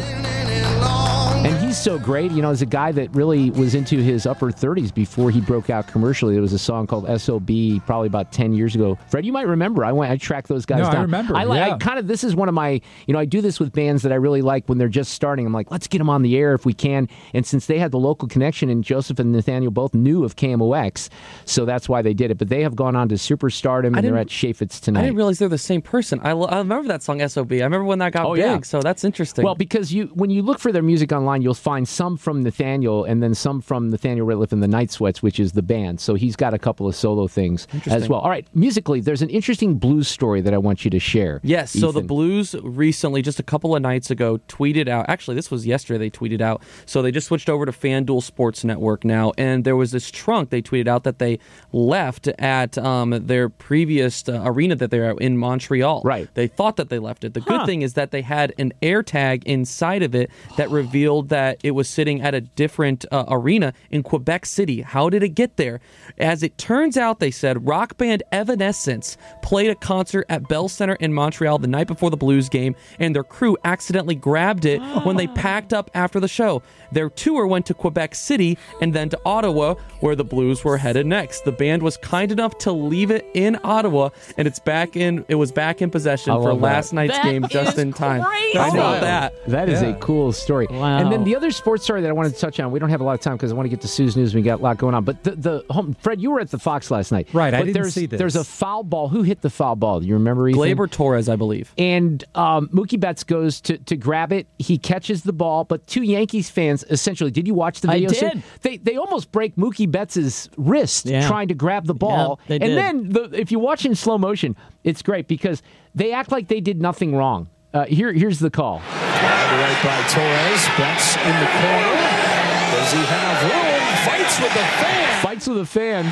And he's so great, you know, as a guy that really was into his upper thirties before he broke out commercially. There was a song called S O B probably about ten years ago. Fred, you might remember. I went, I tracked those guys No, I down. remember, I, li- yeah. I kind of, this is one of my, you know, I do this with bands that I really like when they're just starting. I'm like, let's get them on the air if we can. And since they had the local connection, and Joseph and Nathaniel both knew of K M O X, so that's why they did it. But they have gone on to superstardom, and I they're didn't- at Chaffetz tonight. I didn't realize they're the same person. I, lo- I remember that song S O B. I remember when that got Oh, big, yeah. so that's interesting. Well, because you when you look for their music online, you'll find some from Nathaniel and then some from Nathaniel Rateliff and the Night Sweats, which is the band. So he's got a couple of solo things as Interesting. well. All right, musically, there's an interesting blues story that I want you to share. Yes, so the Ethan. Blues recently, just a couple of nights ago, tweeted out, actually this was yesterday they tweeted out, so they just switched over to FanDuel Sports Network now, and there was this trunk they tweeted out that they left at um, their previous uh, arena that they're at in Montreal. Right. They thought that they left it. The good Huh. thing is that they had an air tag inside of it that revealed that it was sitting at a different uh, arena in Quebec City. How did it get there? As it turns out, they said, rock band Evanescence played a concert at Bell Center in Montreal the night before the Blues game, and their crew accidentally grabbed it when they packed up after the show. Their tour went to Quebec City and then to Ottawa, where the Blues were headed next. The band was kind enough to leave it in Ottawa, and it's back in. It was back in possession I for love last that. night's That game, just is in time. crazy. I know Wow. that. That is Yeah. a cool story. Wow. And then the other sports story that I wanted to touch on, we don't have a lot of time because I want to get to Sue's news. We got a lot going on. But the, the home, Fred, you were at the Fox last night. Right, I But didn't there's, see this. There's a foul ball. Who hit the foul ball? Do you remember, Ethan? Gleyber Torres, I believe. And um, Mookie Betts goes to, to grab it. He catches the ball, but two Yankees fans, essentially, did you watch the I video? Sue? did. They they almost break Mookie Betts' wrist Yeah. trying to grab the ball. Yeah, they and did. then the, if you watch in slow motion, it's great because they act like they did nothing wrong. Uh, here, here's the call. Right by Torres. Betts in the corner. Does he have room? Fights with the fan. Fights with a fan.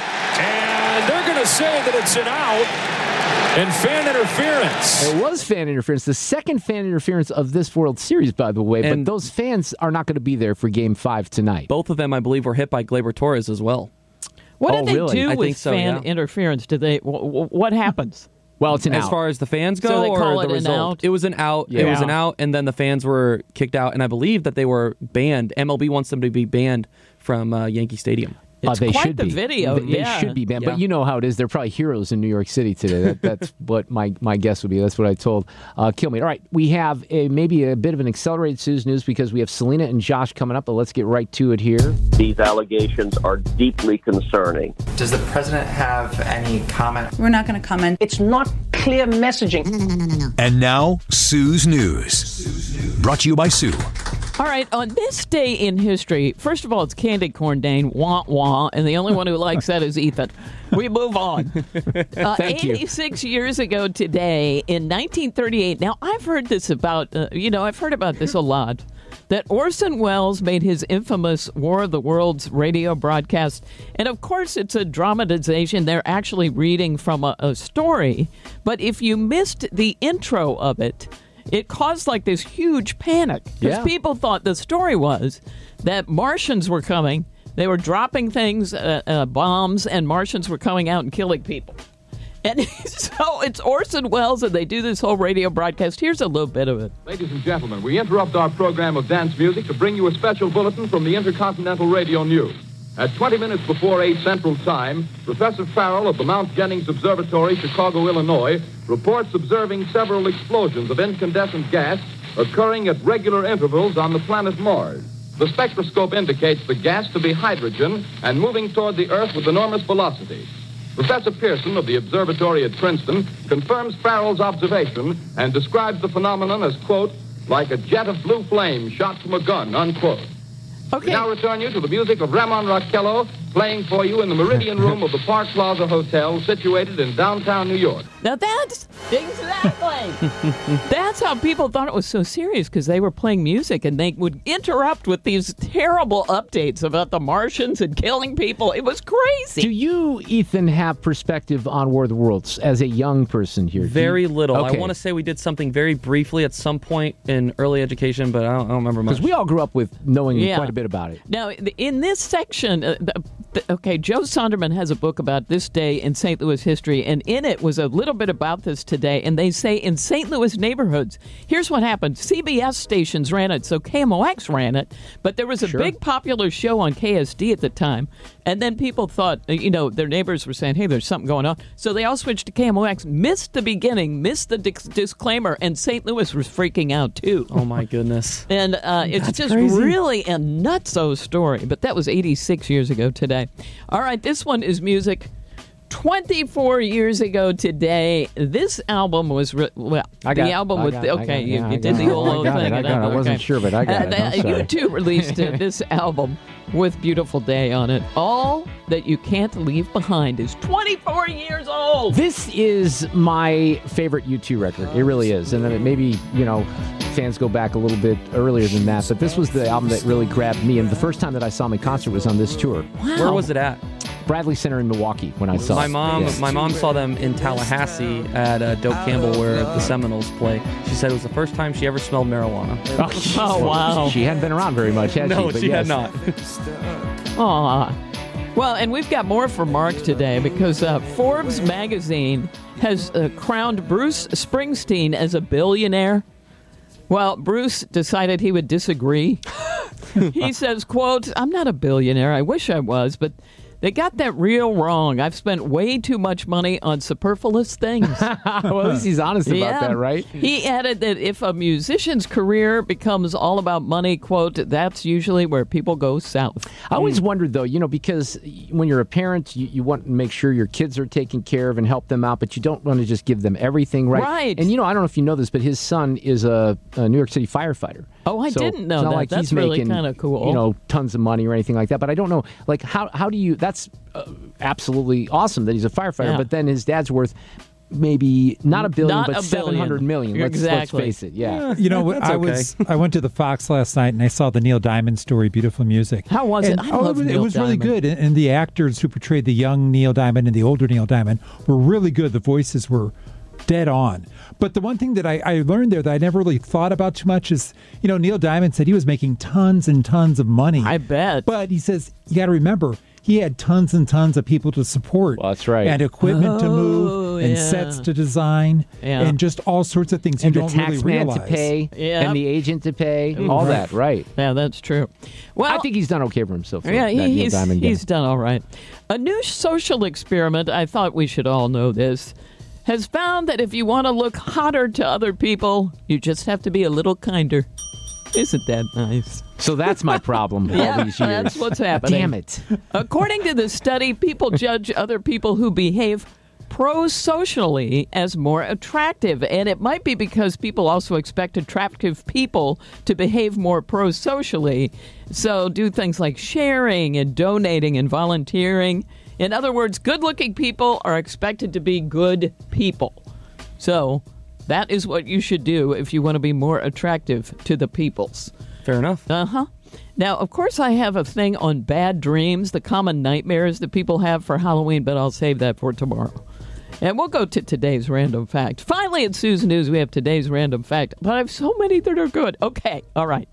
And they're going to say that it's an out and fan interference. It was fan interference, the second fan interference of this World Series, by the way. And- but those fans are not going to be there for Game Five tonight. Both of them, I believe, were hit by Gleyber Torres as well. What Oh, did they really? do I with think so, fan yeah. interference? Did they? W- w- what happens? Well, it's an As out. far as the fans go, So they or call the it an result? out? It was an out. It was Yeah. an out, and then the fans were kicked out. And I believe that they were banned. M L B wants them to be banned from uh, Yankee Stadium. It's they quite should the be. video. They, yeah. they should be banned. Yeah. But you know how it is. They're probably heroes in New York City today. That, that's what my, my guess would be. That's what I told uh, Kilmeade. All right, we have a, maybe a bit of an accelerated Sue's News because we have Selena and Josh coming up, but let's get right to it here. These allegations are deeply concerning. Does the president have any comment? We're not going to comment. It's not clear messaging. No, no, no, no, no, no. And now, Sue's News. Brought to you by Sue. All right, on this day in history, first of all, it's candy corn day, wah wah, and the only one who likes that is Ethan. We move on. Uh, Thank you. eighty-six years ago today, in nineteen thirty-eight. Now, I've heard this about, uh, you know, I've heard about this a lot, that Orson Welles made his infamous War of the Worlds radio broadcast. And, of course, it's a dramatization. They're actually reading from a, a story. But if you missed the intro of it, it caused like this huge panic because Yeah. people thought the story was that Martians were coming. They were dropping things, uh, uh, bombs, and Martians were coming out and killing people. And so it's Orson Welles, and they do this whole radio broadcast. Here's a little bit of it. Ladies and gentlemen, we interrupt our program of dance music to bring you a special bulletin from the Intercontinental Radio News. At twenty minutes before eight Central Time, Professor Farrell of the Mount Jennings Observatory, Chicago, Illinois, reports observing several explosions of incandescent gas occurring at regular intervals on the planet Mars. The spectroscope indicates the gas to be hydrogen and moving toward the Earth with enormous velocity. Professor Pearson of the observatory at Princeton confirms Farrell's observation and describes the phenomenon as, quote, like a jet of blue flame shot from a gun, unquote. Okay. We now return you to the music of Ramon Raquello, playing for you in the Meridian Room of the Park Plaza Hotel, situated in downtown New York. Now that's exactly. That's how people thought it was so serious because they were playing music and they would interrupt with these terrible updates about the Martians and killing people. It was crazy. Do you, Ethan, have perspective on War of the Worlds as a young person here? Do Very you- little. Okay. I want to say we did something very briefly at some point in early education, but I don't, I don't remember much. Because we all grew up with knowing Yeah. quite a bit about it. Now, in this section, uh, the, the, okay, Joe Sonderman has a book about this day in Saint Louis history, and in it was a little bit about this today. And they say in Saint Louis neighborhoods, here's what happened. C B S stations ran it, so K M O X ran it, but there was a Sure. big popular show on K S D at the time. And then people thought, uh, you know, their neighbors were saying, hey, there's something going on. So they all switched to K M O X, missed the beginning, missed the dis- disclaimer, and Saint Louis was freaking out, too. Oh, my goodness. And uh, it's That's just crazy. really a nutso story. But that was eighty-six years ago today. All right, this one is music. twenty-four years ago today, this album was, re- well, I got the it. album I with, got it. I okay, got it. you, Yeah, you I did got the it. old I old got it. thing. I and got it. I okay. wasn't sure, but I got Uh, it. I'm the- sorry. You too released uh, this album with Beautiful Day on it. All That You Can't Leave Behind is twenty-four years old. This is my favorite U two record. It really is. And then it maybe, you know, fans go back a little bit earlier than that. But this was the album that really grabbed me. And the first time that I saw him in concert was on this tour. Where was it at? Bradley Center in Milwaukee when I saw My it. mom, Yeah. my mom saw them in Tallahassee at uh, Doak Campbell, where the Seminoles play. She said it was the first time she ever smelled marijuana. Oh, wow. She hadn't been around very much, had no, she? But she yes. had not. Aw. Well, and we've got more for Mark today because uh, Forbes magazine has uh, crowned Bruce Springsteen as a billionaire. Well, Bruce decided he would disagree. He says, quote, I'm not a billionaire. I wish I was, but they got that real wrong. I've spent way too much money on superfluous things. Well, at least he's honest about Yeah. that, right? He added that if a musician's career becomes all about money, quote, that's usually where people go south. I always wondered, though, you know, because when you're a parent, you, you want to make sure your kids are taken care of and help them out, but you don't want to just give them everything, right? Right. And, you know, I don't know if you know this, but his son is a, a New York City firefighter. Oh, I So didn't know it's not that. like That's he's really making, kinda cool. You know, tons of money or anything like that. But I don't know, like, how how do you? That's uh, absolutely awesome that he's a firefighter. Yeah. But then his dad's worth maybe not a billion, Not but a seven hundred billion. million. Let's, let's Exactly. face it. Yeah. You know, That's I okay. was I went to the Fox last night and I saw the Neil Diamond story, Beautiful Music. How was And- it? I oh, love it was, Neil it was really Diamond. good, and, and the actors who portrayed the young Neil Diamond and the older Neil Diamond were really good. The voices were dead on. But the one thing that I, I learned there that I never really thought about too much is, you know, Neil Diamond said he was making tons and tons of money. I bet. But he says, you got to remember, he had tons and tons of people to support. Well, that's right. And equipment Oh, to move, and yeah. sets to design, Yeah. and just all sorts of things And you the don't really tax man realize. to pay, Yep. and the agent to pay, all Right. that, right? Yeah, that's true. Well, I think he's done okay for himself. Yeah, that he, Neil he's, Diamond guy. he's done all right. A new social experiment, I thought we should all know this, has found that if you want to look hotter to other people, you just have to be a little kinder. Isn't that nice? So that's my problem Yeah, all these years. that's what's happening. Damn it. According to the study, people judge other people who behave pro-socially as more attractive. And it might be because people also expect attractive people to behave more pro-socially. So do things like sharing and donating and volunteering. In other words, good-looking people are expected to be good people. So that is what you should do if you want to be more attractive to the peoples. Fair enough. Uh-huh. Now, of course, I have a thing on bad dreams, the common nightmares that people have for Halloween, but I'll save that for tomorrow. And we'll go to today's random fact. Finally, at Sue's News, we have today's random fact, but I have so many that are good. Okay, all right.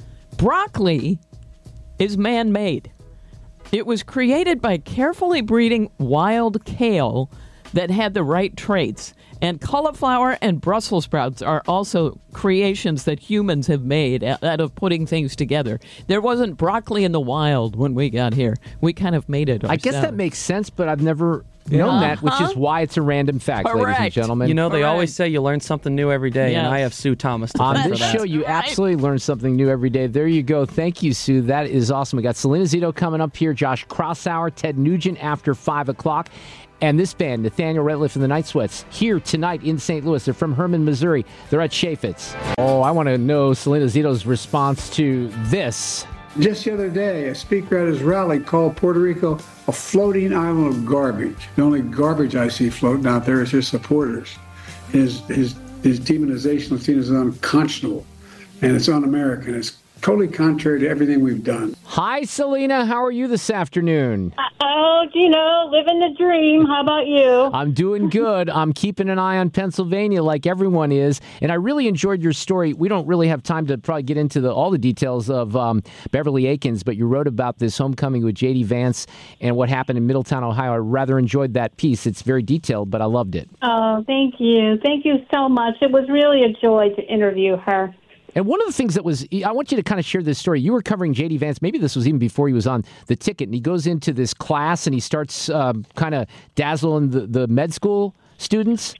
Broccoli is man-made. It was created by carefully breeding wild kale that had the right traits. And cauliflower and Brussels sprouts are also creations that humans have made out of putting things together. There wasn't broccoli in the wild when we got here. We kind of made it ourselves. I guess that makes sense, but I've never known that, which is why it's a random fact, ladies and Correct. gentlemen. You know, they Correct. always say you learn something new every day, and Yes. I have Sue Thomas to On thank this for that. show, you absolutely learn something new every day. There you go. Thank you, Sue. That is awesome. We got Selena Zito coming up here, Josh Crossauer, Ted Nugent after five o'clock. And this band, Nathaniel Rateliff and the Night Sweats, here tonight in Saint Louis. They're from Herman, Missouri. They're at Chaffetz. Oh, I want to know Selena Zito's response to this. Just the other day, a speaker at his rally called Puerto Rico a floating island of garbage. The only garbage I see floating out there is his supporters. His his his demonization of seen as unconscionable, and it's un-American. It's totally contrary to everything we've done. Hi, Selena. How are you this afternoon? Oh, you know, living the dream. How about you? I'm doing good. I'm keeping an eye on Pennsylvania like everyone is. And I really enjoyed your story. We don't really have time to probably get into the, all the details of um, Beverly Akins, but you wrote about this homecoming with J D Vance and what happened in Middletown, Ohio. I rather enjoyed that piece. It's very detailed, but I loved it. Oh, thank you. Thank you so much. It was really a joy to interview her. And one of the things that was, I want you to kind of share this story. You were covering J D Vance. Maybe this was even before he was on the ticket. And he goes into this class and he starts um, kind of dazzling the, the med school students.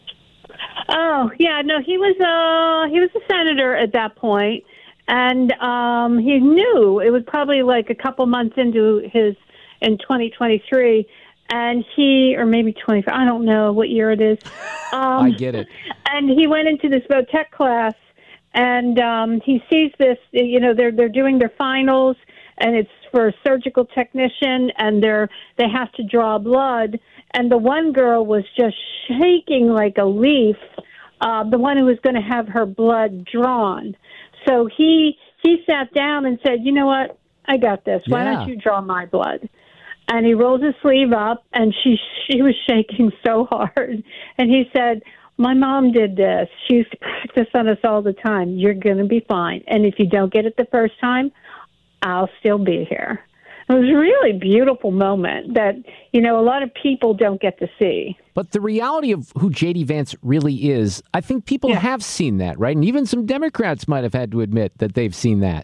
Oh, yeah. No, he was uh, he was a senator at that point, and um, he knew it was probably like a couple months into his in twenty twenty-three, and he or maybe twenty-five. I don't know what year it is. Um, I get it. And he went into this Votech class. And um, he sees this, you know, they're they're doing their finals, and it's for a surgical technician, and they're they have to draw blood. And the one girl was just shaking like a leaf, uh, the one who was going to have her blood drawn. So he he sat down and said, you know what, I got this. Why Yeah. don't you draw my blood? And he rolls his sleeve up, and she she was shaking so hard. And he said, my mom did this. She used to practice on us all the time. You're going to be fine. And if you don't get it the first time, I'll still be here. It was a really beautiful moment that, you know, a lot of people don't get to see. But the reality of who J D Vance really is, I think people have seen that, right? And even some Democrats might have had to admit that they've seen that.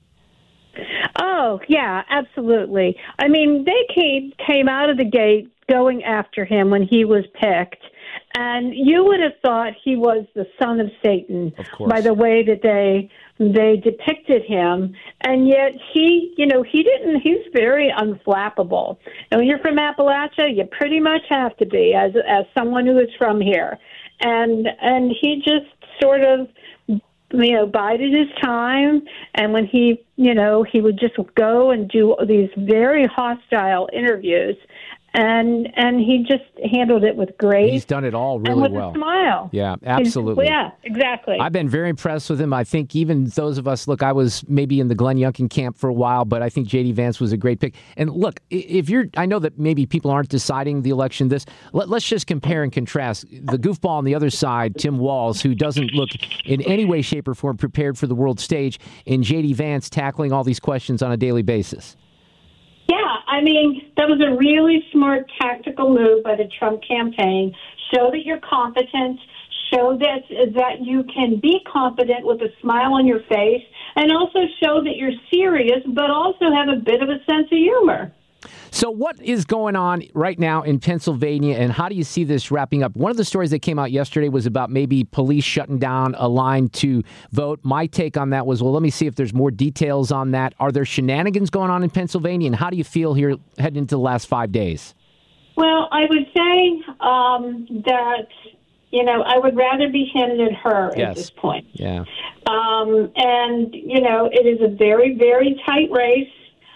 Oh, yeah, absolutely. I mean, they came, came out of the gate going after him when he was picked. And you would have thought he was the son of Satan Of course. by the way that they they depicted him. And yet he, you know, he didn't, he's very unflappable. And when you're from Appalachia, you pretty much have to be as as someone who is from here. And and he just sort of, you know, bided his time. And when he, you know, he would just go and do these very hostile interviews. and and he just handled it with grace. He's done it all really and with well. a smile. Yeah, absolutely. He's, yeah, exactly. I've been very impressed with him. I think even those of us, look, I was maybe in the Glenn Youngkin camp for a while, but I think J D. Vance was a great pick. And look, if you're, I know that maybe people aren't deciding the election. This, let, let's just compare and contrast the goofball on the other side, Tim Walz, who doesn't look in any way, shape, or form prepared for the world stage, and J D. Vance tackling all these questions on a daily basis. Yeah, I mean, that was a really smart tactical move by the Trump campaign. Show that you're competent, show that that you can be competent with a smile on your face, and also show that you're serious, but also have a bit of a sense of humor. So what is going on right now in Pennsylvania, and how do you see this wrapping up? One of the stories that came out yesterday was about maybe police shutting down a line to vote. My take on that was, well, let me see if there's more details on that. Are there shenanigans going on in Pennsylvania, and how do you feel here heading into the last five days? Well, I would say um, that, you know, I would rather be him than her yes. at this point. Yeah. Um, and, you know, it is a very, very tight race.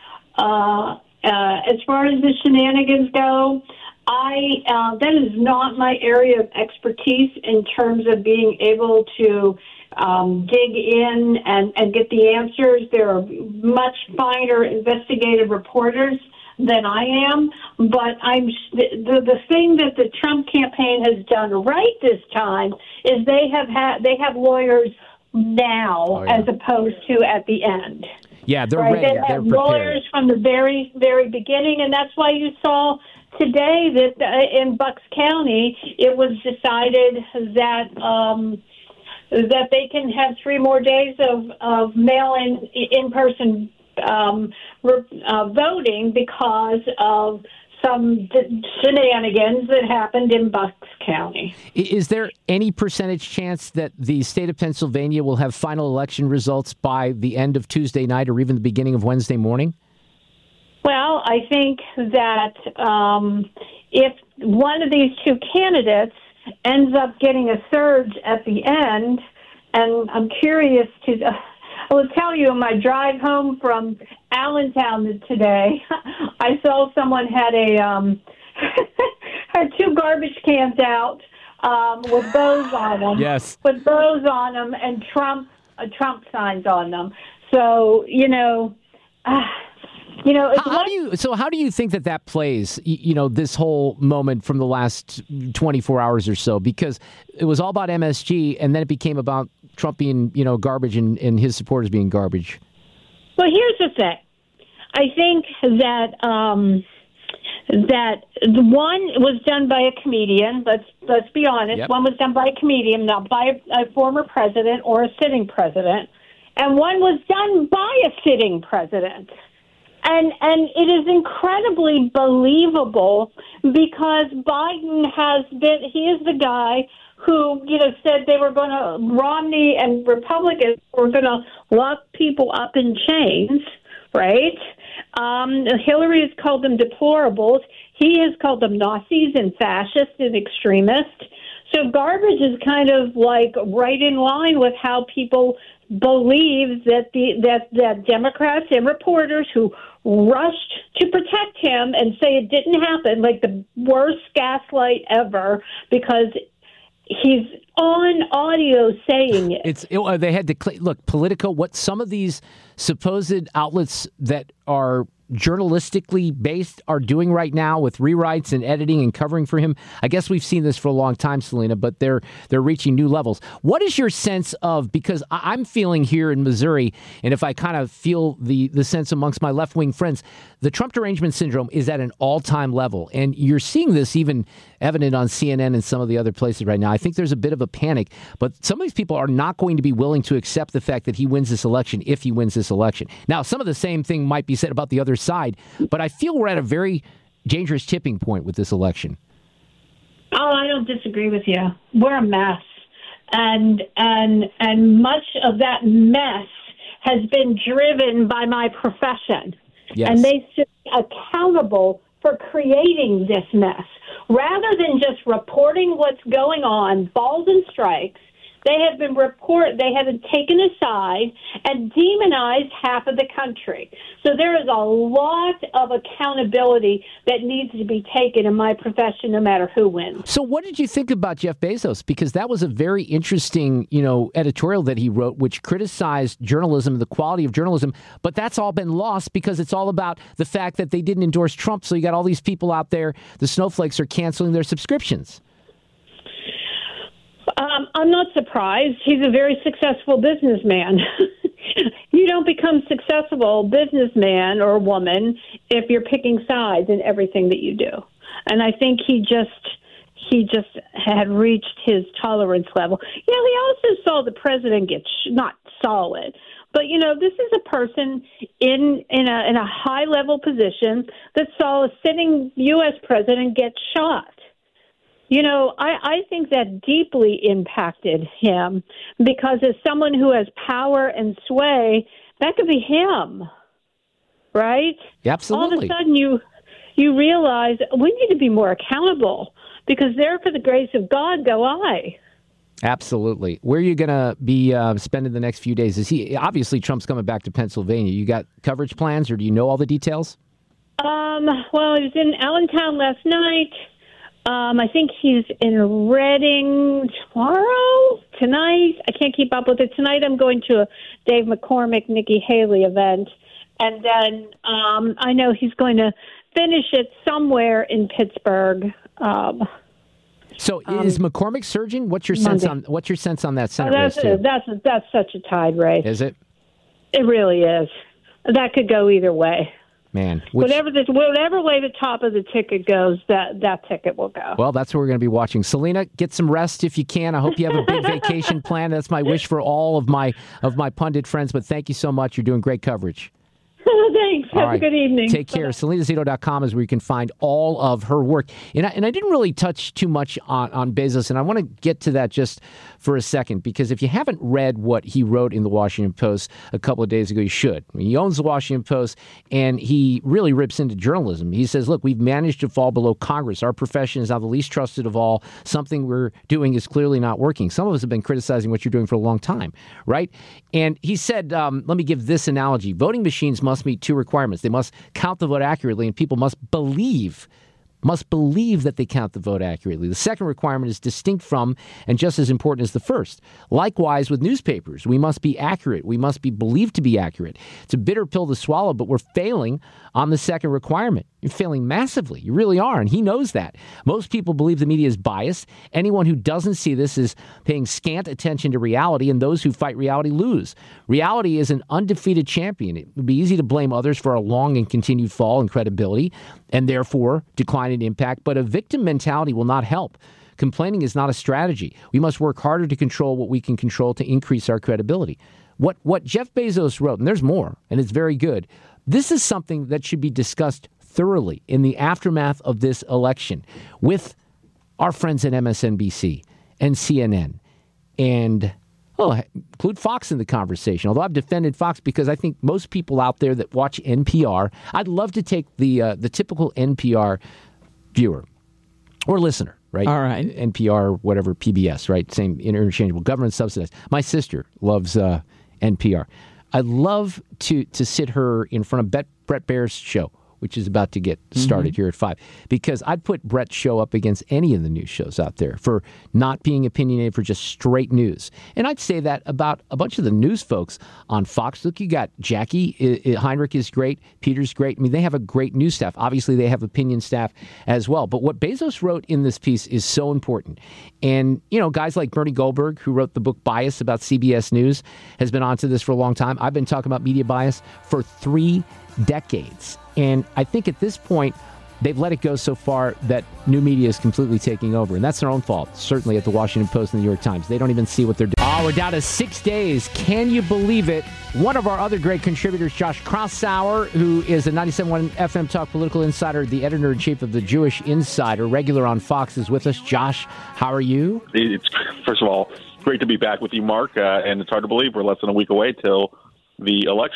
Uh Uh, as far as the shenanigans go, I uh, that is not my area of expertise in terms of being able to um, dig in and, and get the answers. There are much finer investigative reporters than I am, but I'm the the thing that the Trump campaign has done right this time is they have had they have lawyers now oh, yeah. as opposed to at the end. Yeah, they're right? ready. They They're have prepared. lawyers from the very, very beginning, and that's why you saw today that uh, in Bucks County it was decided that um, that they can have three more days of, of mail-in, in-person um, uh, voting because of some shenanigans that happened in Bucks County. Is there any percentage chance that the state of Pennsylvania will have final election results by the end of Tuesday night or even the beginning of Wednesday morning? Well, I think that um, if one of these two candidates ends up getting a surge at the end, and I'm curious to... Uh, I will tell you, on my drive home from Allentown today, I saw someone had a um, had two garbage cans out um, with bows on them. Yes, with bows on them and Trump uh, Trump signs on them. So you know, uh, you know. How, how do you? So how do you think that that plays? You, you know, this whole moment from the last twenty-four hours or so, because it was all about M S G, and then it became about Trump being, you know, garbage and, and his supporters being garbage. Well, here's the thing. I think that um, that the one was done by a comedian. Let's let's be honest. Yep. One was done by a comedian, not by a, a former president or a sitting president, and one was done by a sitting president. And and it is incredibly believable because Biden has been. He is the guy who, you know, said they were going to, Romney and Republicans were going to lock people up in chains, right? Um, Hillary has called them deplorables. He has called them Nazis and fascists and extremists. So garbage is kind of like right in line with how people believe that the that, that Democrats and reporters who rushed to protect him and say it didn't happen, like the worst gaslight ever, because he's on audio saying it. It's it, they had to cl- look Politico. What some of these supposed outlets that are journalistically based are doing right now with rewrites and editing and covering for him. I guess we've seen this for a long time, Selena, but they're they're reaching new levels. What is your sense of, because I'm feeling here in Missouri, and if I kind of feel the, the sense amongst my left-wing friends, the Trump derangement syndrome is at an all-time level. And you're seeing this even evident on C N N and some of the other places right now. I think there's a bit of a panic, but some of these people are not going to be willing to accept the fact that he wins this election if he wins this election. Now, some of the same thing might be said about the other side, but I feel we're at a very dangerous tipping point with this election. Oh, I don't disagree with you. We're a mess. And and and much of that mess has been driven by my profession. Yes. And they should be accountable for creating this mess. Rather than just reporting what's going on, balls and strikes, They have been report. They have been taken aside and demonized half of the country. So there is a lot of accountability that needs to be taken in my profession, no matter who wins. So what did you think about Jeff Bezos? Because that was a very interesting, you know, editorial that he wrote, which criticized journalism, the quality of journalism. But that's all been lost because it's all about the fact that they didn't endorse Trump. So you got all these people out there, the snowflakes are canceling their subscriptions. Um, I'm not surprised. He's a very successful businessman. You don't become successful businessman or woman if you're picking sides in everything that you do. And I think he just he just had reached his tolerance level. Yeah, he also saw the president get sh- not saw it, but you know, this is a person in in a in a high level position that saw a sitting U S president get shot. You know, I, I think that deeply impacted him because as someone who has power and sway, that could be him, right? Absolutely. All of a sudden you you realize we need to be more accountable because there for the grace of God go I. Absolutely. Where are you going to be uh, spending the next few days? Is he obviously Trump's coming back to Pennsylvania? You got coverage plans or do you know all the details? Um, well, he was in Allentown last night. Um, I think he's in Reading tomorrow, tonight. I can't keep up with it. Tonight I'm going to a Dave McCormick, Nikki Haley event. And then um, I know he's going to finish it somewhere in Pittsburgh. Um, so um, is McCormick surging? What's your sense Monday. on what's your sense on that Senate oh, that's, race? Too? That's, that's such a tide race. Is it? It really is. That could go either way. Man, which, whatever the whatever way the top of the ticket goes, that that ticket will go. Well, that's what we're going to be watching. Selena, get some rest if you can. I hope you have a big vacation plan. That's my wish for all of my of my pundit friends. But thank you so much. You're doing great coverage. Thanks. Have right. a good evening. Take care. Selena Zito dot com is where you can find all of her work. And I, and I didn't really touch too much on, on Bezos, and I want to get to that just for a second, because if you haven't read what he wrote in the Washington Post a couple of days ago, you should. I mean, he owns the Washington Post, and he really rips into journalism. He says, look, we've managed to fall below Congress. Our profession is now the least trusted of all. Something we're doing is clearly not working. Some of us have been criticizing what you're doing for a long time, right? And he said, um, let me give this analogy. Voting machines must meet two requirements. They must count the vote accurately, and people must believe must believe that they count the vote accurately. The second requirement is distinct from and just as important as the first. Likewise with newspapers, we must be accurate. We must be believed to be accurate. It's a bitter pill to swallow, but we're failing on the second requirement. You're failing massively. You really are, and he knows that. Most people believe the media is biased. Anyone who doesn't see this is paying scant attention to reality, and those who fight reality lose. Reality is an undefeated champion. It would be easy to blame others for a long and continued fall in credibility, and therefore decline in impact, but a victim mentality will not help. Complaining is not a strategy. We must work harder to control what we can control to increase our credibility. What what Jeff Bezos wrote, and there's more, and it's very good, this is something that should be discussed thoroughly in the aftermath of this election with our friends at M S N B C and C N N and well, include Fox in the conversation, although I've defended Fox because I think most people out there that watch N P R, I'd love to take the uh, the typical N P R viewer or listener, right? All right. N P R, whatever, P B S, right? Same, interchangeable, government subsidized. My sister loves uh, N P R. I'd love to to sit her in front of Bet, Brett Baer's show, which is about to get started mm-hmm. here at five, because I'd put Brett's show up against any of the news shows out there for not being opinionated, for just straight news. And I'd say that about a bunch of the news folks on Fox. Look, you got Jackie I, I, Heinrich is great. Peter's great. I mean, they have a great news staff. Obviously, they have opinion staff as well. But what Bezos wrote in this piece is so important. And, you know, guys like Bernie Goldberg, who wrote the book Bias about C B S News, has been onto this for a long time. I've been talking about media bias for three decades. And I think at this point, they've let it go so far that new media is completely taking over. And that's their own fault, certainly at the Washington Post and the New York Times. They don't even see what they're doing. Oh, we're down to six days. Can you believe it? One of our other great contributors, Josh Krausauer, who is a ninety-seven point one F M Talk political insider, the editor-in-chief of the Jewish Insider, regular on Fox, is with us. Josh, how are you? It's, first of all, great to be back with you, Mark. Uh, and it's hard to believe we're less than a week away till the election.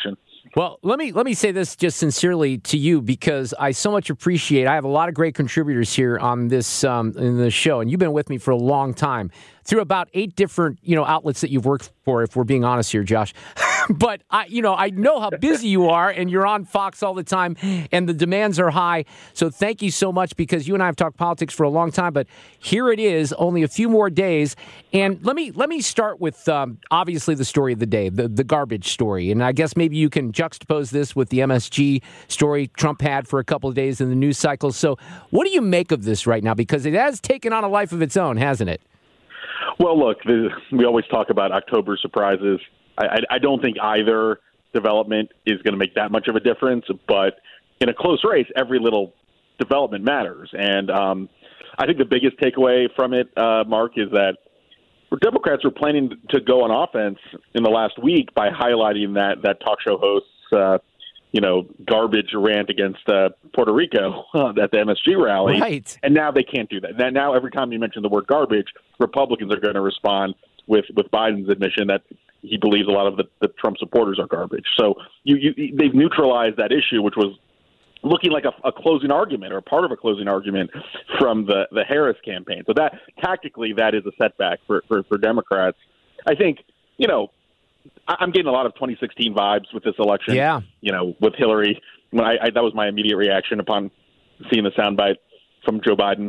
Well, let me let me say this just sincerely to you because I so much appreciate. I have a lot of great contributors here on this um, in the show, and you've been with me for a long time through about eight different you know outlets that you've worked for. If we're being honest here, Josh. But I, you know, I know how busy you are, and you're on Fox all the time, and the demands are high. So thank you so much because you and I have talked politics for a long time. But here it is, only a few more days, and let me let me start with um, obviously the story of the day, the the garbage story, and I guess maybe you can juxtapose this with the M S G story Trump had for a couple of days in the news cycle. So what do you make of this right now? Because it has taken on a life of its own, hasn't it? Well, look, the, we always talk about October surprises. I, I don't think either development is going to make that much of a difference, but in a close race, every little development matters. And um, I think the biggest takeaway from it, uh, Mark, is that Democrats were planning to go on offense in the last week by highlighting that that talk show host's, uh, you know, garbage rant against uh, Puerto Rico at the M S G rally. Right. And now they can't do that. Now every time you mention the word garbage, Republicans are going to respond with, with Biden's admission that he believes a lot of the, the Trump supporters are garbage. So you, you, they've neutralized that issue, which was looking like a, a closing argument or part of a closing argument from the, the Harris campaign. So that tactically, that is a setback for, for, for Democrats. I think, you know, I, I'm getting a lot of twenty sixteen vibes with this election. Yeah. You know, with Hillary, when I, I that was my immediate reaction upon seeing the soundbite from Joe Biden.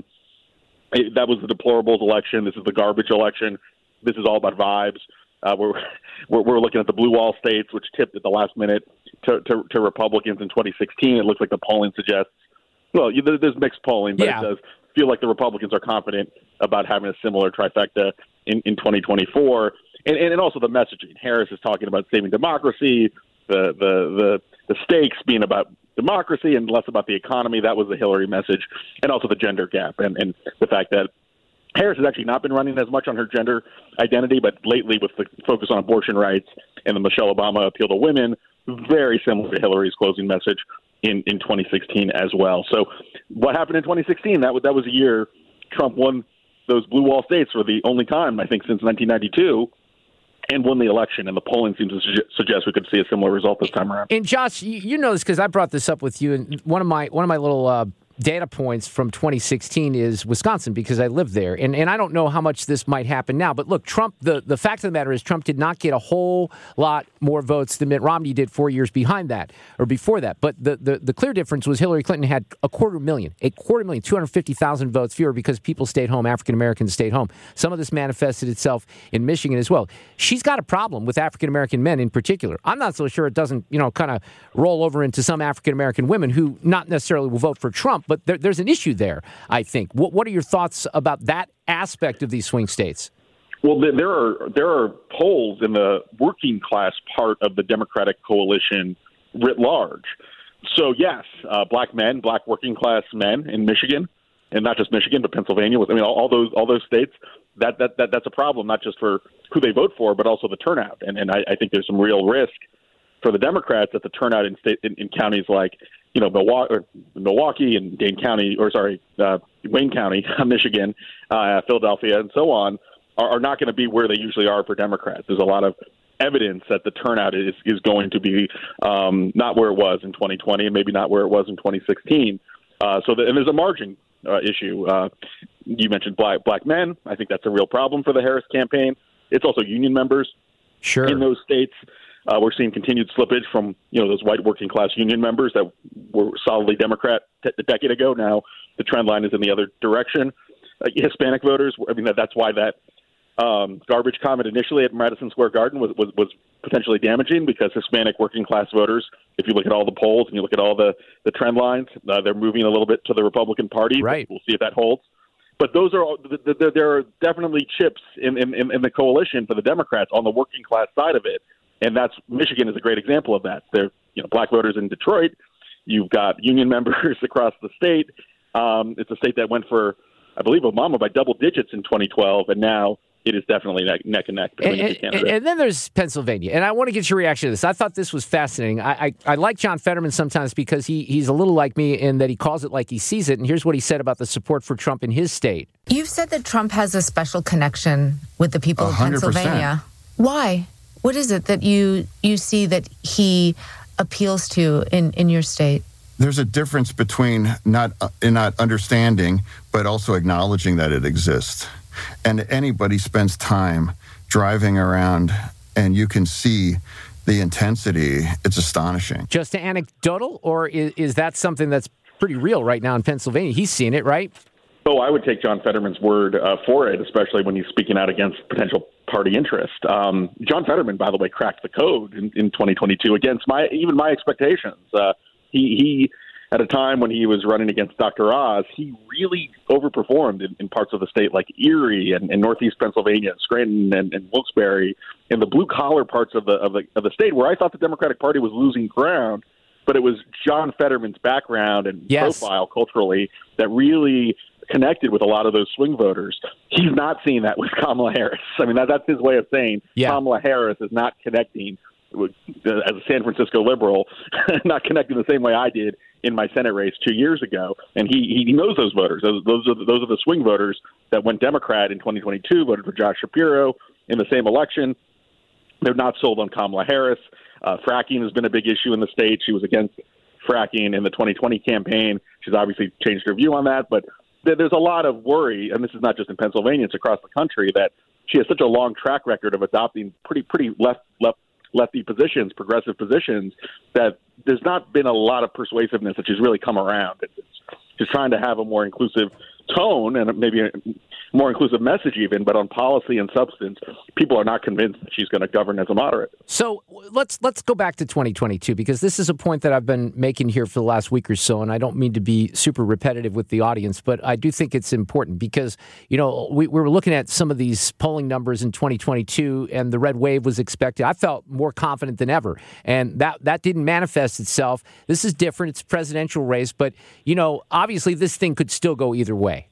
It, that was the deplorables election. This is the garbage election. This is all about vibes. Uh, we're, we're we're looking at the blue wall states, which tipped at the last minute to, to, to Republicans in twenty sixteen. It looks like the polling suggests, well, you, there's mixed polling, but yeah. It does feel like the Republicans are confident about having a similar trifecta in, in twenty twenty-four. And, and also the messaging. Harris is talking about saving democracy, the, the, the, the stakes being about democracy and less about the economy. That was the Hillary message. And also the gender gap and, and the fact that Harris has actually not been running as much on her gender identity, but lately with the focus on abortion rights and the Michelle Obama appeal to women, very similar to Hillary's closing message in, in twenty sixteen as well. So what happened in twenty sixteen? That was, that was a year Trump won those blue wall states for the only time, I think, since nineteen ninety-two. And won the election, and the polling seems to su- suggest we could see a similar result this time around. And Josh, you, you know this because I brought this up with you, and one of my one of my little uh, data points from twenty sixteen is Wisconsin because I lived there, and and I don't know how much this might happen now, but look, Trump. The the fact of the matter is, Trump did not get a whole lot more votes than Mitt Romney did four years behind that or before that. But the the, the clear difference was Hillary Clinton had a quarter million, a quarter million, two hundred fifty thousand votes fewer because people stayed home, African Americans stayed home. Some of this manifested itself in Michigan as well. She's got a problem with African American men in particular. I'm not so sure it doesn't, you know, kind of roll over into some African American women who not necessarily will vote for Trump, but there, there's an issue there, I think. What what are your thoughts about that aspect of these swing states? Well, there are there are polls in the working class part of the Democratic coalition writ large. So yes, uh, black men, black working class men in Michigan, and not just Michigan, but Pennsylvania. I mean, all, all those all those states. That, that that that's a problem, not just for who they vote for, but also the turnout. And and I, I think there's some real risk for the Democrats that the turnout in state in, in counties like you know Milwaukee, or Milwaukee and Dane County, or sorry, uh, Wayne County, Michigan, uh, Philadelphia, and so on, are, are not going to be where they usually are for Democrats. There's a lot of evidence that the turnout is is going to be um, not where it was in twenty twenty, and maybe not where it was in twenty sixteen. Uh, so the, and there's a margin uh, issue. Uh, you mentioned black black men. I think that's a real problem for the Harris campaign. It's also union members. Sure. In those states, uh, we're seeing continued slippage from you know those white working class union members that were solidly Democrat t- a decade ago. Now the trend line is in the other direction. Uh, Hispanic voters. I mean that, that's why that um, garbage comment initially at Madison Square Garden was, was was potentially damaging because Hispanic working class voters, if you look at all the polls and you look at all the the trend lines, uh, they're moving a little bit to the Republican Party. Right. We'll see if that holds. But those are there are definitely chips in, in, in the coalition for the Democrats on the working class side of it, and that's Michigan is a great example of that. There, you know, black voters in Detroit. You've got union members across the state. Um, it's a state that went for, I believe, Obama by double digits in twenty twelve, and now it is definitely neck, neck and neck between and, the two candidates. And then there's Pennsylvania, and I want to get your reaction to this. I thought this was fascinating. I, I, I like John Fetterman sometimes because he he's a little like me in that he calls it like he sees it, and here's what he said about the support for Trump in his state. You've said that Trump has a special connection with the people one hundred percent. of Pennsylvania. Why? What is it that you you see that he appeals to in, in your state? There's a difference between not uh, not understanding, but also acknowledging that it exists. And anybody spends time driving around, and you can see the intensity. It's astonishing. Just anecdotal, or is, is that something that's pretty real right now in Pennsylvania? He's seen it, right? Oh, I would take John Fetterman's word uh, for it, especially when he's speaking out against potential party interest. Um, John Fetterman, by the way, cracked the code in, in twenty twenty-two against my even my expectations. Uh, he, he, at a time when he was running against Doctor Oz, he really overperformed in, in parts of the state like Erie and, and Northeast Pennsylvania, Scranton and, and Wilkes-Barre, in the blue-collar parts of the, of the of the state where I thought the Democratic Party was losing ground. But it was John Fetterman's background and yes. profile culturally that really connected with a lot of those swing voters. He's not seeing that with Kamala Harris. I mean, that, that's his way of saying yeah. Kamala Harris is not connecting with, uh, as a San Francisco liberal, not connecting the same way I did in my Senate race two years ago. And he, he knows those voters. Those, those, are the, those are the swing voters that went Democrat in twenty twenty-two, voted for Josh Shapiro in the same election. They're not sold on Kamala Harris. Uh, fracking has been a big issue in the state. She was against fracking in the twenty twenty campaign. She's obviously changed her view on that, but th- there's a lot of worry, and this is not just in Pennsylvania, it's across the country, that she has such a long track record of adopting pretty pretty left left lefty positions, progressive positions, that there's not been a lot of persuasiveness that she's really come around. It's, she's trying to have a more inclusive tone and maybe a more inclusive message even, but on policy and substance, people are not convinced that she's going to govern as a moderate. So let's let's go back to twenty twenty-two, because this is a point that I've been making here for the last week or so, and I don't mean to be super repetitive with the audience, but I do think it's important because, you know, we, we were looking at some of these polling numbers in twenty twenty-two, and the red wave was expected. I felt more confident than ever, and that, that didn't manifest itself. This is different. It's a presidential race, but, you know, obviously this thing could still go either way.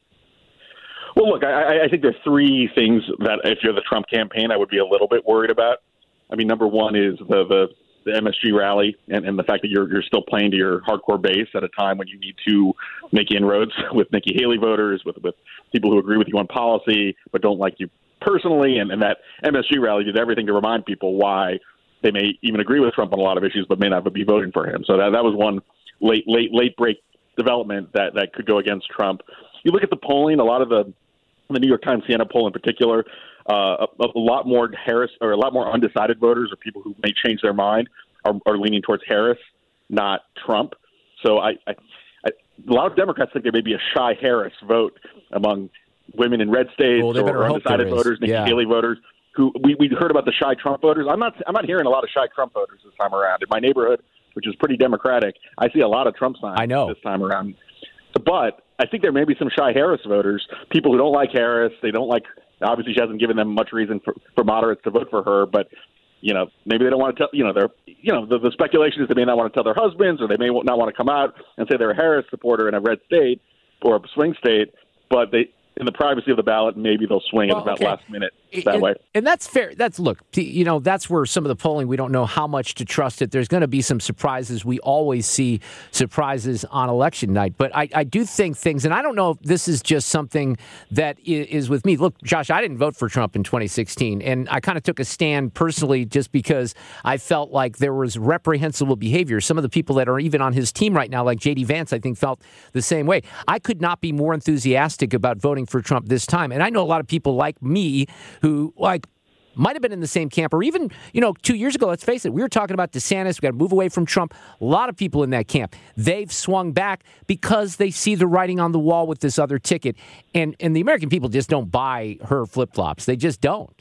Well, look, I, I think there are three things that if you're the Trump campaign, I would be a little bit worried about. I mean, number one is the the, the M S G rally and, and the fact that you're you're still playing to your hardcore base at a time when you need to make inroads with Nikki Haley voters, with, with people who agree with you on policy but don't like you personally. And, and that M S G rally did everything to remind people why they may even agree with Trump on a lot of issues but may not be voting for him. So that, that was one late, late, late break development that, that could go against Trump. You look at the polling, a lot of the the New York Times Siena poll in particular, uh, a, a lot more Harris or a lot more undecided voters or people who may change their mind are, are leaning towards Harris, not Trump. So I, I, I, a lot of Democrats think there may be a shy Harris vote among women in red states well, or undecided voters, Nikki yeah. Haley voters. Who we we heard about the shy Trump voters. I'm not I'm not hearing a lot of shy Trump voters this time around. In my neighborhood, which is pretty Democratic, I see a lot of Trump signs I know. this time around. But I think there may be some shy Harris voters, people who don't like Harris. They don't like, obviously she hasn't given them much reason for, for moderates to vote for her, but, you know, maybe they don't want to tell, you know, they're, you know, the, the speculation is they may not want to tell their husbands, or they may not want to come out and say they're a Harris supporter in a red state or a swing state, but they, in the privacy of the ballot, maybe they'll swing well, at about okay. last minute that and, way. And that's fair. That's look, you know, that's where some of the polling, we don't know how much to trust it. There's going to be some surprises. We always see surprises on election night. But I, I do think things, and I don't know if this is just something that is with me. Look, Josh, I didn't vote for Trump in twenty sixteen, and I kind of took a stand personally just because I felt like there was reprehensible behavior. Some of the people that are even on his team right now, like J D Vance, I think felt the same way. I could not be more enthusiastic about voting for Trump this time. And I know a lot of people like me who, like, might have been in the same camp, or even, you know, two years ago, let's face it, we were talking about DeSantis, we got to move away from Trump. A lot of people in that camp, they've swung back because they see the writing on the wall with this other ticket. And, and the American people just don't buy her flip-flops. They just don't.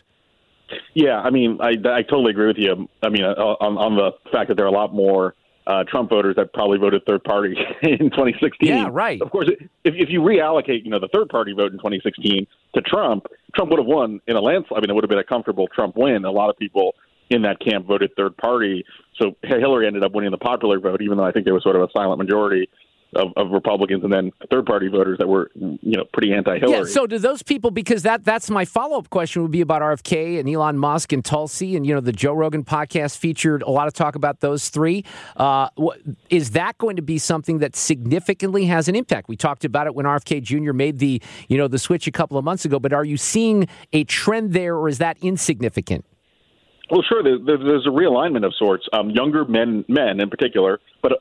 Yeah, I mean, I, I totally agree with you. I mean, uh, on, on the fact that there are a lot more Uh, Trump voters that probably voted third party in twenty sixteen. Yeah, right. Of course, if, if you reallocate, you know, the third party vote in twenty sixteen to Trump, Trump would have won in a landslide. I mean, it would have been a comfortable Trump win. A lot of people in that camp voted third party. So Hillary ended up winning the popular vote, even though I think there was sort of a silent majority of, of Republicans and then third party voters that were, you know, pretty anti-Hillary. Yeah, so do those people, because that that's my follow-up question would be about R F K and Elon Musk and Tulsi, and, you know, the Joe Rogan podcast featured a lot of talk about those three. Uh, is that going to be something that significantly has an impact? We talked about it when R F K Junior made the, you know, the switch a couple of months ago, but are you seeing a trend there, or is that insignificant? Well, sure. There, there, there's a realignment of sorts. Um, younger men, men in particular, but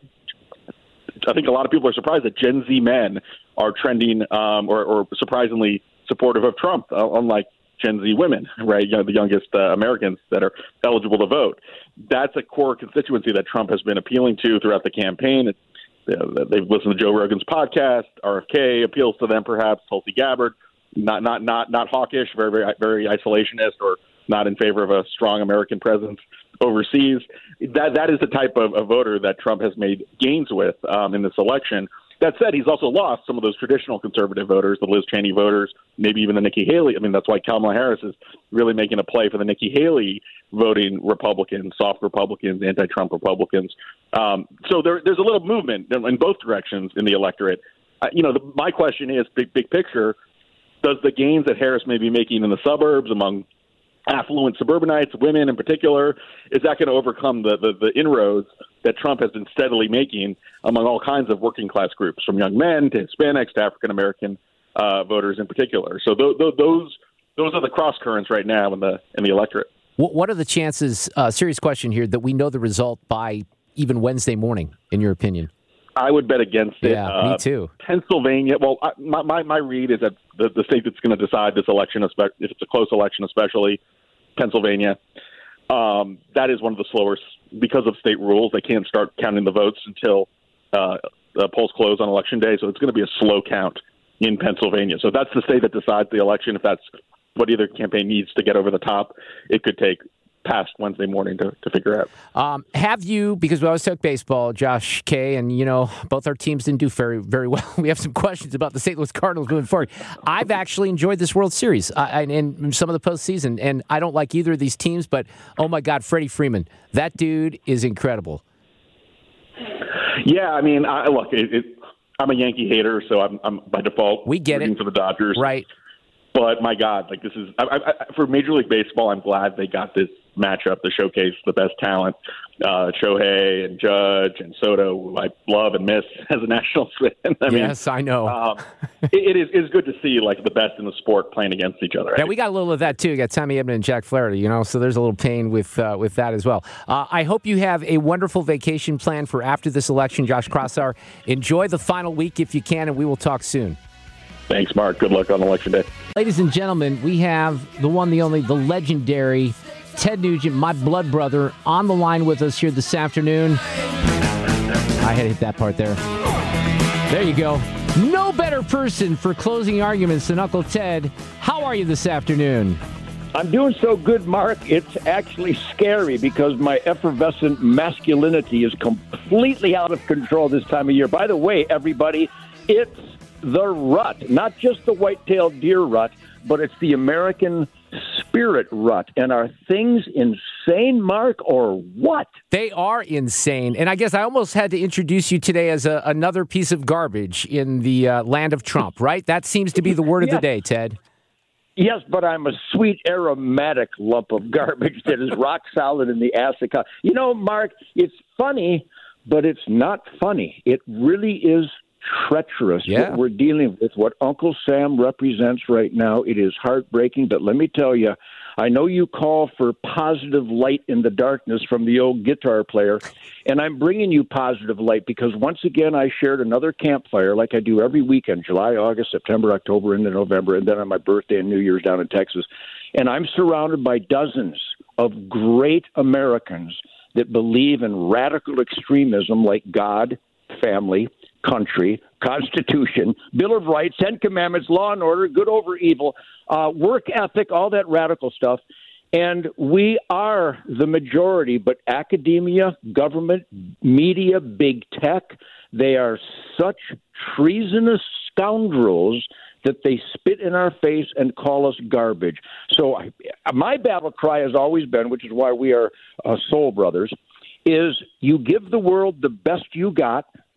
I think a lot of people are surprised that Gen Z men are trending um, or, or surprisingly supportive of Trump, uh, unlike Gen Z women, right? You know, the youngest uh, Americans that are eligible to vote. That's a core constituency that Trump has been appealing to throughout the campaign. It's, you know, they've listened to Joe Rogan's podcast. R F K appeals to them, perhaps. Tulsi Gabbard, not not not not hawkish, very very very isolationist, or not in favor of a strong American presence overseas. That that is the type of, of voter that Trump has made gains with um, in this election. That said, he's also lost some of those traditional conservative voters, the Liz Cheney voters, maybe even the Nikki Haley. I mean, that's why Kamala Harris is really making a play for the Nikki Haley voting Republicans, soft Republicans, anti-Trump Republicans. Um, so there, there's a little movement in both directions in the electorate. Uh, you know, the, my question is, big, big picture, does the gains that Harris may be making in the suburbs among affluent suburbanites, women in particular, is that going to overcome the, the, the inroads that Trump has been steadily making among all kinds of working class groups, from young men to Hispanics to African American uh, voters in particular? So th- th- those those are the cross currents right now in the in the electorate. What are the chances? Uh, serious question here, that we know the result by even Wednesday morning, in your opinion? I would bet against it. Yeah, uh, me too. Pennsylvania. Well, I, my, my my read is that the, the state that's going to decide this election, if it's a close election, especially Pennsylvania, um, that is one of the slowest because of state rules. They can't start counting the votes until uh, the polls close on election day. So it's going to be a slow count in Pennsylvania. So that's the state that decides the election. If that's what either campaign needs to get over the top, it could take past Wednesday morning to, to figure out. Um, have you, because we always talk baseball, Josh K, and, you know, both our teams didn't do very, very well. We have some questions about the Saint Louis Cardinals moving forward. I've actually enjoyed this World Series uh, and, and some of the postseason, and I don't like either of these teams, but, oh, my God, Freddie Freeman, that dude is incredible. Yeah, I mean, I, look, it, it, I'm a Yankee hater, so I'm, I'm by default we get rooting it. for the Dodgers. Right. But, my God, like this is I, I, for Major League Baseball, I'm glad they got this matchup to showcase the best talent. Uh, Shohei and Judge and Soto, who I love and miss as a Nationals fan. I yes, mean, I know. um, it, it is it's good to see like the best in the sport playing against each other. Yeah, we got a little of that too. We got Tommy Edman and Jack Flaherty, you know, so there's a little pain with uh, with that as well. Uh, I hope you have a wonderful vacation plan for after this election, Josh Crossauer. Enjoy the final week if you can, and we will talk soon. Thanks, Mark. Good luck on Election Day. Ladies and gentlemen, we have the one, the only, the legendary Ted Nugent, my blood brother, on the line with us here this afternoon. I had to hit that part there. There you go. No better person for closing arguments than Uncle Ted. How are you this afternoon? I'm doing so good, Mark. It's actually scary because my effervescent masculinity is completely out of control this time of year. By the way, everybody, it's the rut, not just the white-tailed deer rut, but it's the American spirit rut. And are things insane, Mark, or what? They are insane. And I guess I almost had to introduce you today as a, another piece of garbage in the uh, land of Trump, right? That seems to be the word yes. of the day, Ted. Yes, but I'm a sweet aromatic lump of garbage that is rock solid in the acid. You know, Mark, it's funny, but it's not funny. It really is treacherous yeah. what we're dealing with, what Uncle Sam represents right now. It is heartbreaking, but let me tell you, I know you call for positive light in the darkness from the old guitar player, and I'm bringing you positive light because once again I shared another campfire like I do every weekend, July, August, September, October, into November, and then on my birthday and New Year's down in Texas. And I'm surrounded by dozens of great Americans that believe in radical extremism like God, family, country, Constitution, Bill of Rights, Ten Commandments, law and order, good over evil, uh, work ethic, all that radical stuff. And we are the majority, but academia, government, media, big tech, they are such treasonous scoundrels that they spit in our face and call us garbage. So I, my battle cry has always been, which is why we are uh, soul brothers, is you give the world the best you got,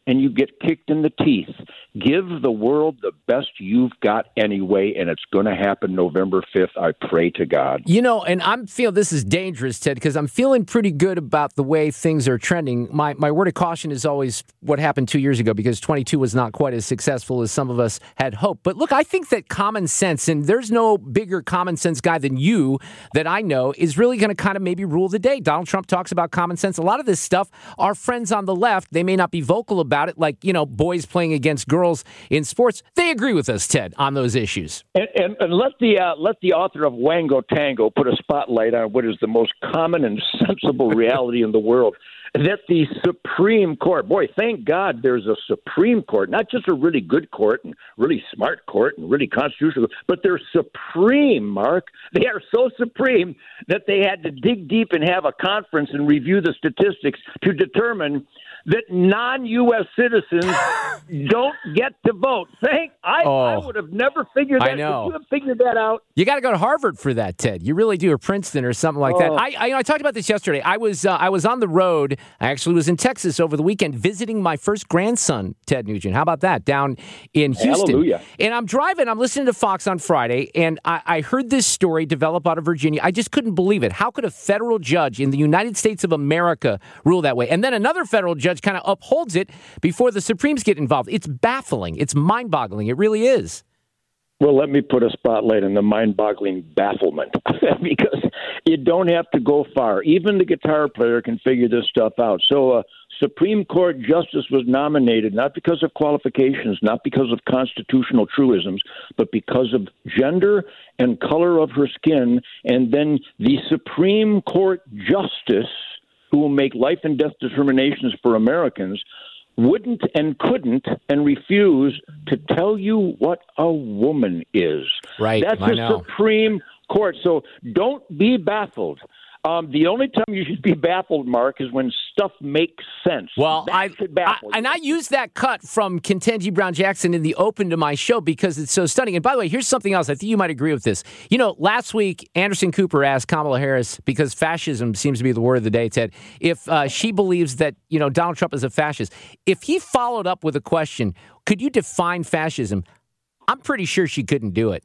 and you get kicked in the teeth. Give the world the best you've got anyway, and it's going to happen November fifth. I pray to God. You know, and I'm feel this is dangerous, Ted, because I'm feeling pretty good about the way things are trending. My my word of caution is always what happened two years ago, because twenty-two was not quite as successful as some of us had hoped. But look, I think that common sense, and there's no bigger common sense guy than you that I know, is really going to kind of maybe rule the day. Donald Trump talks about common sense. A lot of this stuff, our friends on the left, they may not be vocal about it, like, you know, boys playing against girls in sports. They agree with us, Ted, on those issues. And, and, and let the uh, let the author of Wango Tango put a spotlight on what is the most common and sensible reality in the world. That the Supreme Court, boy, thank God there's a Supreme Court, not just a really good court and really smart court and really constitutional, but they're supreme, Mark. They are so supreme that they had to dig deep and have a conference and review the statistics to determine that non-U S citizens don't get to vote. Thank I, Oh. I would have never figured that. I know. Would you have figured that out? You got to go to Harvard for that, Ted. You really do, or Princeton or something like that. Oh. I, I, you know, I talked about this yesterday. I was uh, I was on the road. I actually was in Texas over the weekend visiting my first grandson, Ted Nugent. How about that? Down in Houston. Hallelujah. And I'm driving. I'm listening to Fox on Friday, and I, I heard this story develop out of Virginia. I just couldn't believe it. How could a federal judge in the United States of America rule that way? And then another federal judge kind of upholds it before the Supremes get involved. It's baffling. It's mind-boggling. It really is. Well, let me put a spotlight on the mind-boggling bafflement, because you don't have to go far. Even the guitar player can figure this stuff out. So a Supreme Court justice was nominated not because of qualifications, not because of constitutional truisms, but because of gender and color of her skin. And then the Supreme Court justice, who will make life and death determinations for Americans, wouldn't and couldn't and refuse to tell you what a woman is. Right, That's I the know. Supreme Court. So don't be baffled. Um, the only time you should be baffled, Mark, is when stuff makes sense. Well, That I, should I baffle you. and I used that cut from Ketanji Brown Jackson in the open to my show because it's so stunning. And by the way, here's something else. I think you might agree with this. You know, last week Anderson Cooper asked Kamala Harris, because fascism seems to be the word of the day, Ted, if uh, she believes that, you know, Donald Trump is a fascist. If he followed up with a question, could you define fascism? I'm pretty sure she couldn't do it.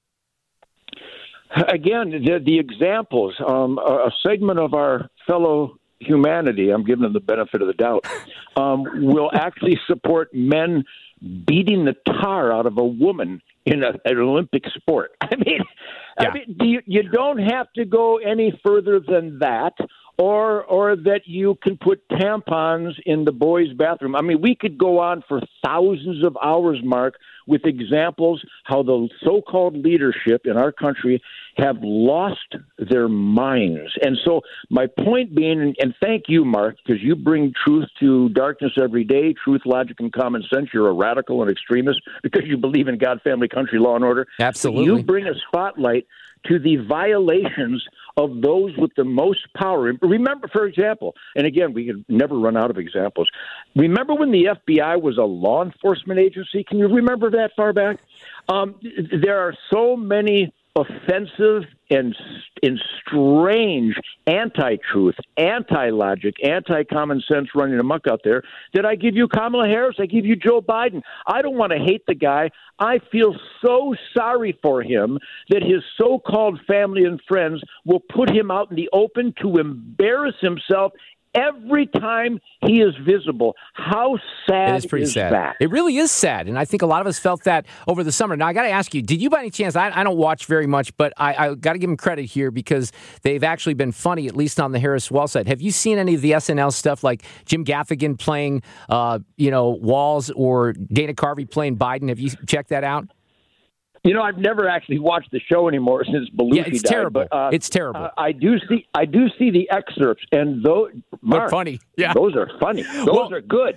Again, the, the examples, um, a a segment of our fellow humanity, I'm giving them the benefit of the doubt, um, will actually support men beating the tar out of a woman in a, an Olympic sport. I mean, Yeah. I mean, do you, you don't have to go any further than that, or or that you can put tampons in the boys' bathroom. I mean, we could go on for thousands of hours, Mark, with examples how the so-called leadership in our country have lost their minds. And so my point being, and, and thank you, Mark, because you bring truth to darkness every day, truth, logic, and common sense. You're a radical and extremist because you believe in God, family, country, law, and order. Absolutely. But you bring a spotlight to the violations of those with the most power. Remember, for example, and again, we can never run out of examples. Remember when the F B I was a law enforcement agency? Can you remember that far back? Um, there are so many offensive and, and strange anti-truth, anti-logic, anti-common sense running amok out there that I give you Kamala Harris, I give you Joe Biden. I don't want to hate the guy. I feel so sorry for him that his so-called family and friends will put him out in the open to embarrass himself every time he is visible. How sad It is pretty is sad. that? It really is sad, and I think a lot of us felt that over the summer. Now, I got to ask you, did you by any chance, I, I don't watch very much, but I, I got to give them credit here because they've actually been funny, at least on the Harris Wall side. Have you seen any of the S N L stuff, like Jim Gaffigan playing, uh, you know, Walls or Dana Carvey playing Biden? Have you checked that out? You know, I've never actually watched the show anymore since Belushi Yeah, it's died. terrible. But, uh, It's terrible. uh, I do see, I do see the excerpts, and those Mark, funny. Yeah, those are funny. Those are good.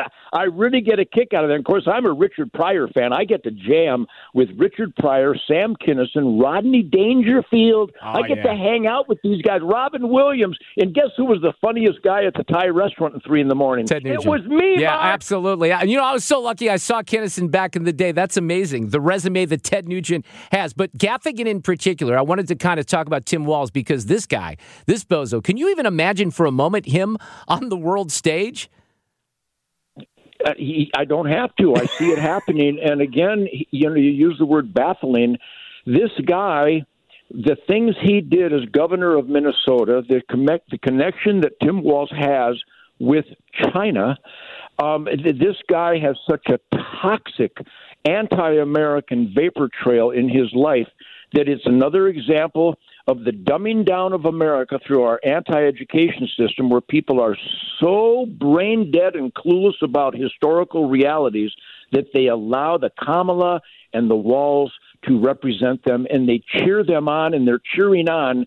I really get a kick out of them. Of course, I'm a Richard Pryor fan. I get to jam with Richard Pryor, Sam Kinison, Rodney Dangerfield. Oh, I get yeah. to hang out with these guys. Robin Williams, and guess who was the funniest guy at the Thai restaurant at three in the morning? Ted Nugent. It was me. Yeah, Mark. absolutely. I- You know, I was so lucky I saw Kinnison back in the day. That's amazing. The resume that Ted Nugent has. But Gaffigan in particular, I wanted to kind of talk about Tim Walz because this guy, this bozo, can you even imagine for a moment him on the world stage? Uh, he, I don't have to. I see it happening. And again, he, you know, you use the word baffling. This guy, the things he did as governor of Minnesota, the, connect, the connection that Tim Walz has with China, um, this guy has such a toxic, anti-American vapor trail in his life that it's another example of the dumbing down of America through our anti-education system, where people are so brain dead and clueless about historical realities that they allow the Kamala and the Walz to represent them, and they cheer them on, and they're cheering on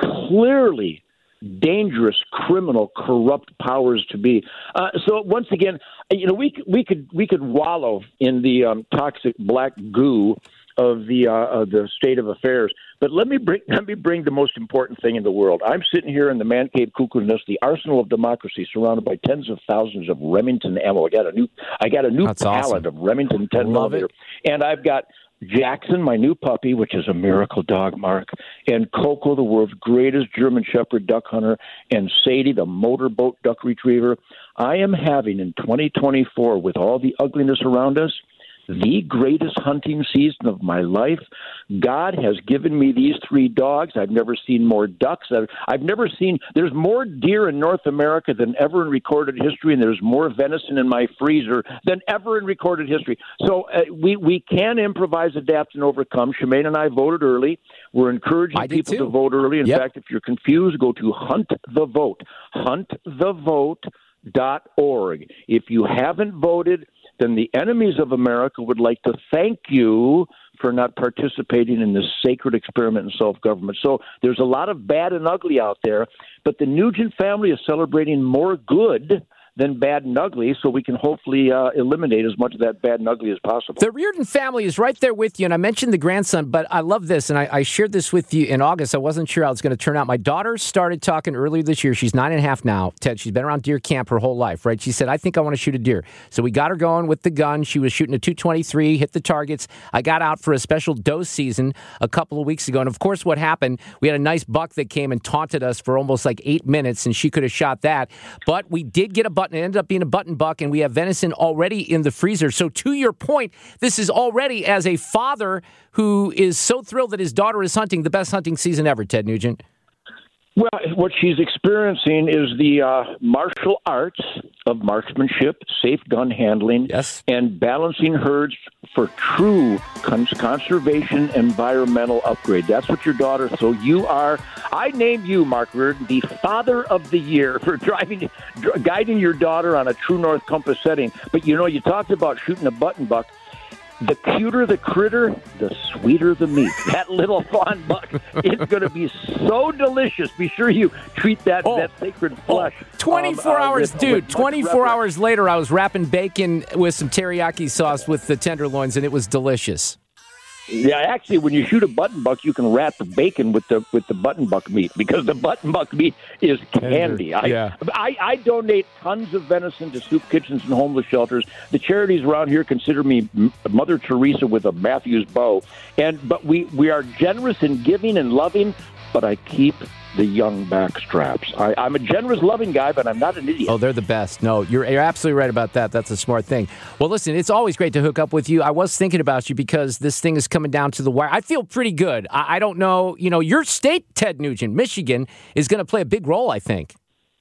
clearly dangerous, criminal, corrupt powers to be. Uh, so once again, you know, we we could we could wallow in the um, toxic black goo of the uh, of the state of affairs. But let me bring let me bring the most important thing in the world. I'm sitting here in the man cave cuckoo's nest, the arsenal of democracy, surrounded by tens of thousands of Remington ammo. I got a new I got a new That's pallet awesome. of Remington ten millimeter, and I've got Jackson, my new puppy, which is a miracle dog, Mark, and Coco, the world's greatest German Shepherd duck hunter, and Sadie, the motorboat duck retriever. I am having in twenty twenty-four, with all the ugliness around us, the greatest hunting season of my life. God has given me these three dogs. I've never seen more ducks. I've, I've never seen, there's more deer in North America than ever in recorded history, and there's more venison in my freezer than ever in recorded history. So uh, we, we can improvise, adapt, and overcome. Shemaine and I voted early. We're encouraging I did people too. to vote early. In Yep. fact, if you're confused, go to Hunt the Vote, hunt the vote dot org. If you haven't voted, then the enemies of America would like to thank you for not participating in this sacred experiment in self-government. So there's a lot of bad and ugly out there, but the Nugent family is celebrating more good than bad and ugly, so we can hopefully uh, eliminate as much of that bad and ugly as possible. The Reardon family is right there with you, and I mentioned the grandson, but I love this, and I, I shared this with you in August. I wasn't sure how it's going to turn out. My daughter started talking earlier this year. She's nine and a half now, Ted. She's been around deer camp her whole life, right? She said, I think I want to shoot a deer. So we got her going with the gun. She was shooting a two twenty-three, hit the targets. I got out for a special dose season a couple of weeks ago, and of course what happened, we had a nice buck that came and taunted us for almost like eight minutes, and she could have shot that. But we did get a button. It ended up being a button buck, and we have venison already in the freezer. So to your point, this is already, as a father who is so thrilled that his daughter is hunting, the best hunting season ever, Ted Nugent. Well, what she's experiencing is the uh, martial arts of marksmanship, safe gun handling, yes, and balancing herds for true con- conservation, environmental upgrade. That's what your daughter. So you are. I named you, Mark Reardon, the Father of the Year for driving, dr- guiding your daughter on a true north compass setting. But you know, you talked about shooting a button buck. The cuter the critter, the sweeter the meat. That little fawn buck is going to be so delicious. Be sure you treat that, oh, that sacred flesh. Oh, twenty-four um, uh, hours, with, dude. with twenty-four hours later, I was wrapping bacon with some teriyaki sauce with the tenderloins, and it was delicious. Yeah, actually, when you shoot a button buck, you can wrap the bacon with the with the button buck meat, because the button buck meat is candy. I, yeah. I, I donate tons of venison to soup kitchens and homeless shelters. The charities around here consider me Mother Teresa with a Matthews bow. And but we, we are generous in giving and loving, but I keep the young back straps. I, I'm a generous, loving guy, but I'm not an idiot. Oh, they're the best. No, you're, you're absolutely right about that. That's a smart thing. Well, listen, it's always great to hook up with you. I was thinking about you because this thing is coming down to the wire. I feel pretty good. I, I don't know. You know, your state, Ted Nugent, Michigan, is going to play a big role, I think.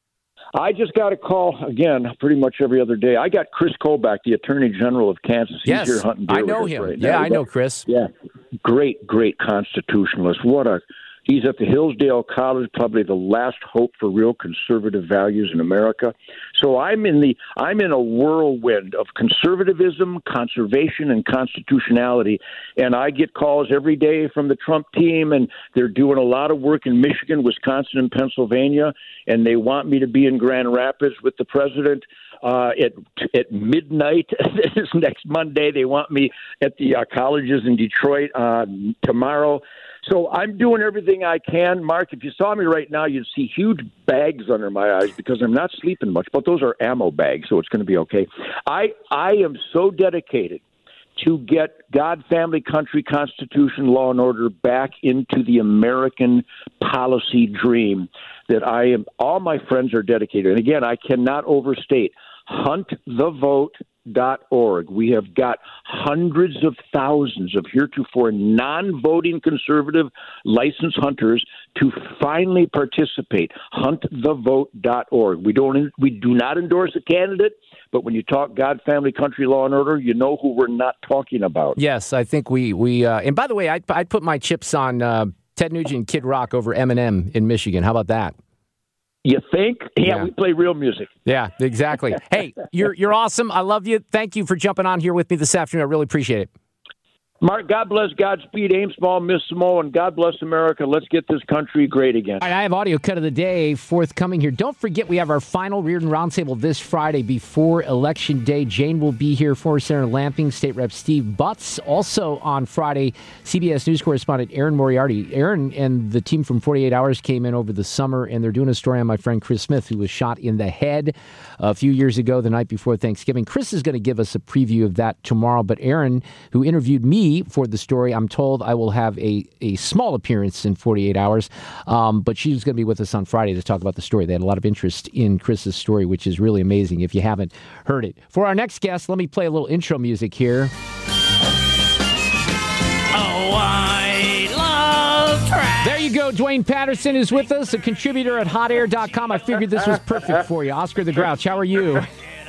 I just got a call, again, pretty much every other day. I got Chris Kobach, the Attorney General of Kansas. He's Yes, here hunting deer I know with us him. right Yeah, now. I know Chris. Yeah, great, great constitutionalist. What a He's at the Hillsdale College, probably the last hope for real conservative values in America. So I'm in the I'm in a whirlwind of conservatism, conservation, and constitutionality. And I get calls every day from the Trump team, and they're doing a lot of work in Michigan, Wisconsin, and Pennsylvania. And they want me to be in Grand Rapids with the president uh, at at midnight this next Monday. They want me at the uh, colleges in Detroit uh, tomorrow. So I'm doing everything I can. Mark, if you saw me right now, you'd see huge bags under my eyes because I'm not sleeping much, but those are ammo bags, so it's going to be okay. I I am so dedicated to get God, family, country, Constitution, law, and order back into the American policy dream that I am. All my friends are dedicated. And again, I cannot overstate hunt the vote dot org. We have got hundreds of thousands of heretofore non-voting conservative licensed hunters to finally participate. hunt the vote dot org. We don't we do not endorse a candidate, but when you talk God, family, country, law, and order, you know who we're not talking about. Yes, I think we we. Uh, and by the way, I I put my chips on uh, Ted Nugent and Kid Rock over Eminem in Michigan. How about that? You think? Yeah, Yeah. we play real music. Yeah, exactly. Hey, you're you're awesome. I love you. Thank you for jumping on here with me this afternoon. I really appreciate it. Mark, God bless, Godspeed, aim small, miss small, and God bless America. Let's get this country great again. All right, I have audio cut of the day forthcoming here. Don't forget, we have our final Reardon Roundtable this Friday before Election Day. Jane will be here, former Senator Lamping, State Rep Steve Butts. Also on Friday, C B S News correspondent Aaron Moriarty. Aaron and the team from forty-eight hours came in over the summer, and they're doing a story on my friend Chris Smith, who was shot in the head a few years ago, the night before Thanksgiving. Chris is going to give us a preview of that tomorrow, but Aaron, who interviewed me for the story, I'm told I will have a, a small appearance in forty-eight hours, um, but she's going to be with us on Friday to talk about the story. They had a lot of interest in Chris's story, which is really amazing if you haven't heard it. For our next guest, let me play a little intro music here. Oh, I love trash. There you go. Dwayne Patterson is with us, a contributor at hot air dot com. I figured this was perfect for you. Oscar the Grouch, how are you?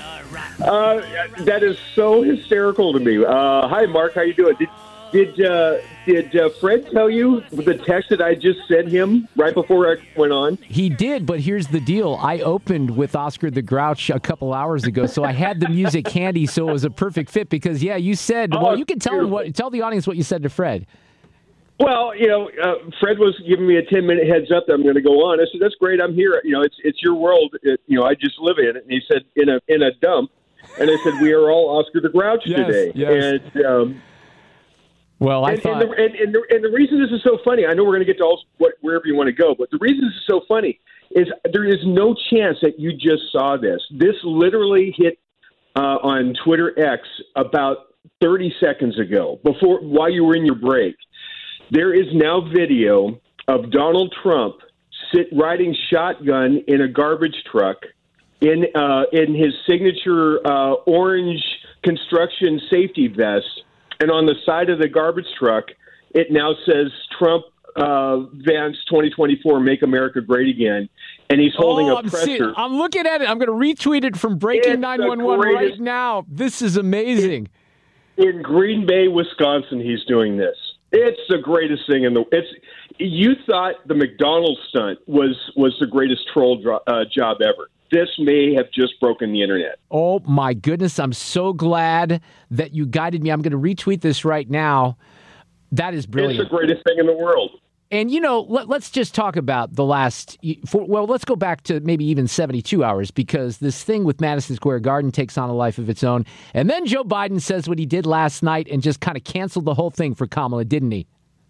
Uh, that is so hysterical to me. Uh, hi, Mark. How you doing? Did did uh, did uh, Fred tell you the text that I just sent him right before I went on? He did, but here's the deal. I opened with Oscar the Grouch a couple hours ago, so I had the music handy, so it was a perfect fit because, yeah, you said, well, you can tell him what, tell the audience what you said to Fred. Well, you know, uh, Fred was giving me a ten minute heads up that I'm going to go on. I said, "That's great. I'm here. You know, it's it's your world. It, you know, I just live in it." And he said, "In a in a dump." And I said, "We are all Oscar the Grouch Yes, today." yes. And um, well, I and, thought, and the, and, and, the, and the reason this is so funny, I know we're going to get to all what, wherever you want to go, but the reason this is so funny is there is no chance that you just saw this. This literally hit uh, on Twitter X about thirty seconds ago, before while you were in your break. There is now video of Donald Trump sit riding shotgun in a garbage truck in uh, in his signature uh, orange construction safety vest, and on the side of the garbage truck, it now says Trump uh, Vance twenty twenty-four, Make America Great Again, and he's holding oh, a I'm presser. seeing- I'm looking at it. I'm going to retweet it from Breaking It's the nine one one right greatest- now. This is amazing. In Green Bay, Wisconsin, he's doing this. It's the greatest thing in the. It's you thought the McDonald's stunt was was the greatest troll dro- uh, job ever. This may have just broken the internet. Oh, my goodness. I'm so glad that you guided me. I'm going to retweet this right now. That is brilliant. It's the greatest thing in the world. And, you know, let, let's just talk about the last, for, well, let's go back to maybe even seventy-two hours, because this thing with Madison Square Garden takes on a life of its own. And then Joe Biden says what he did last night and just kind of canceled the whole thing for Kamala, didn't he?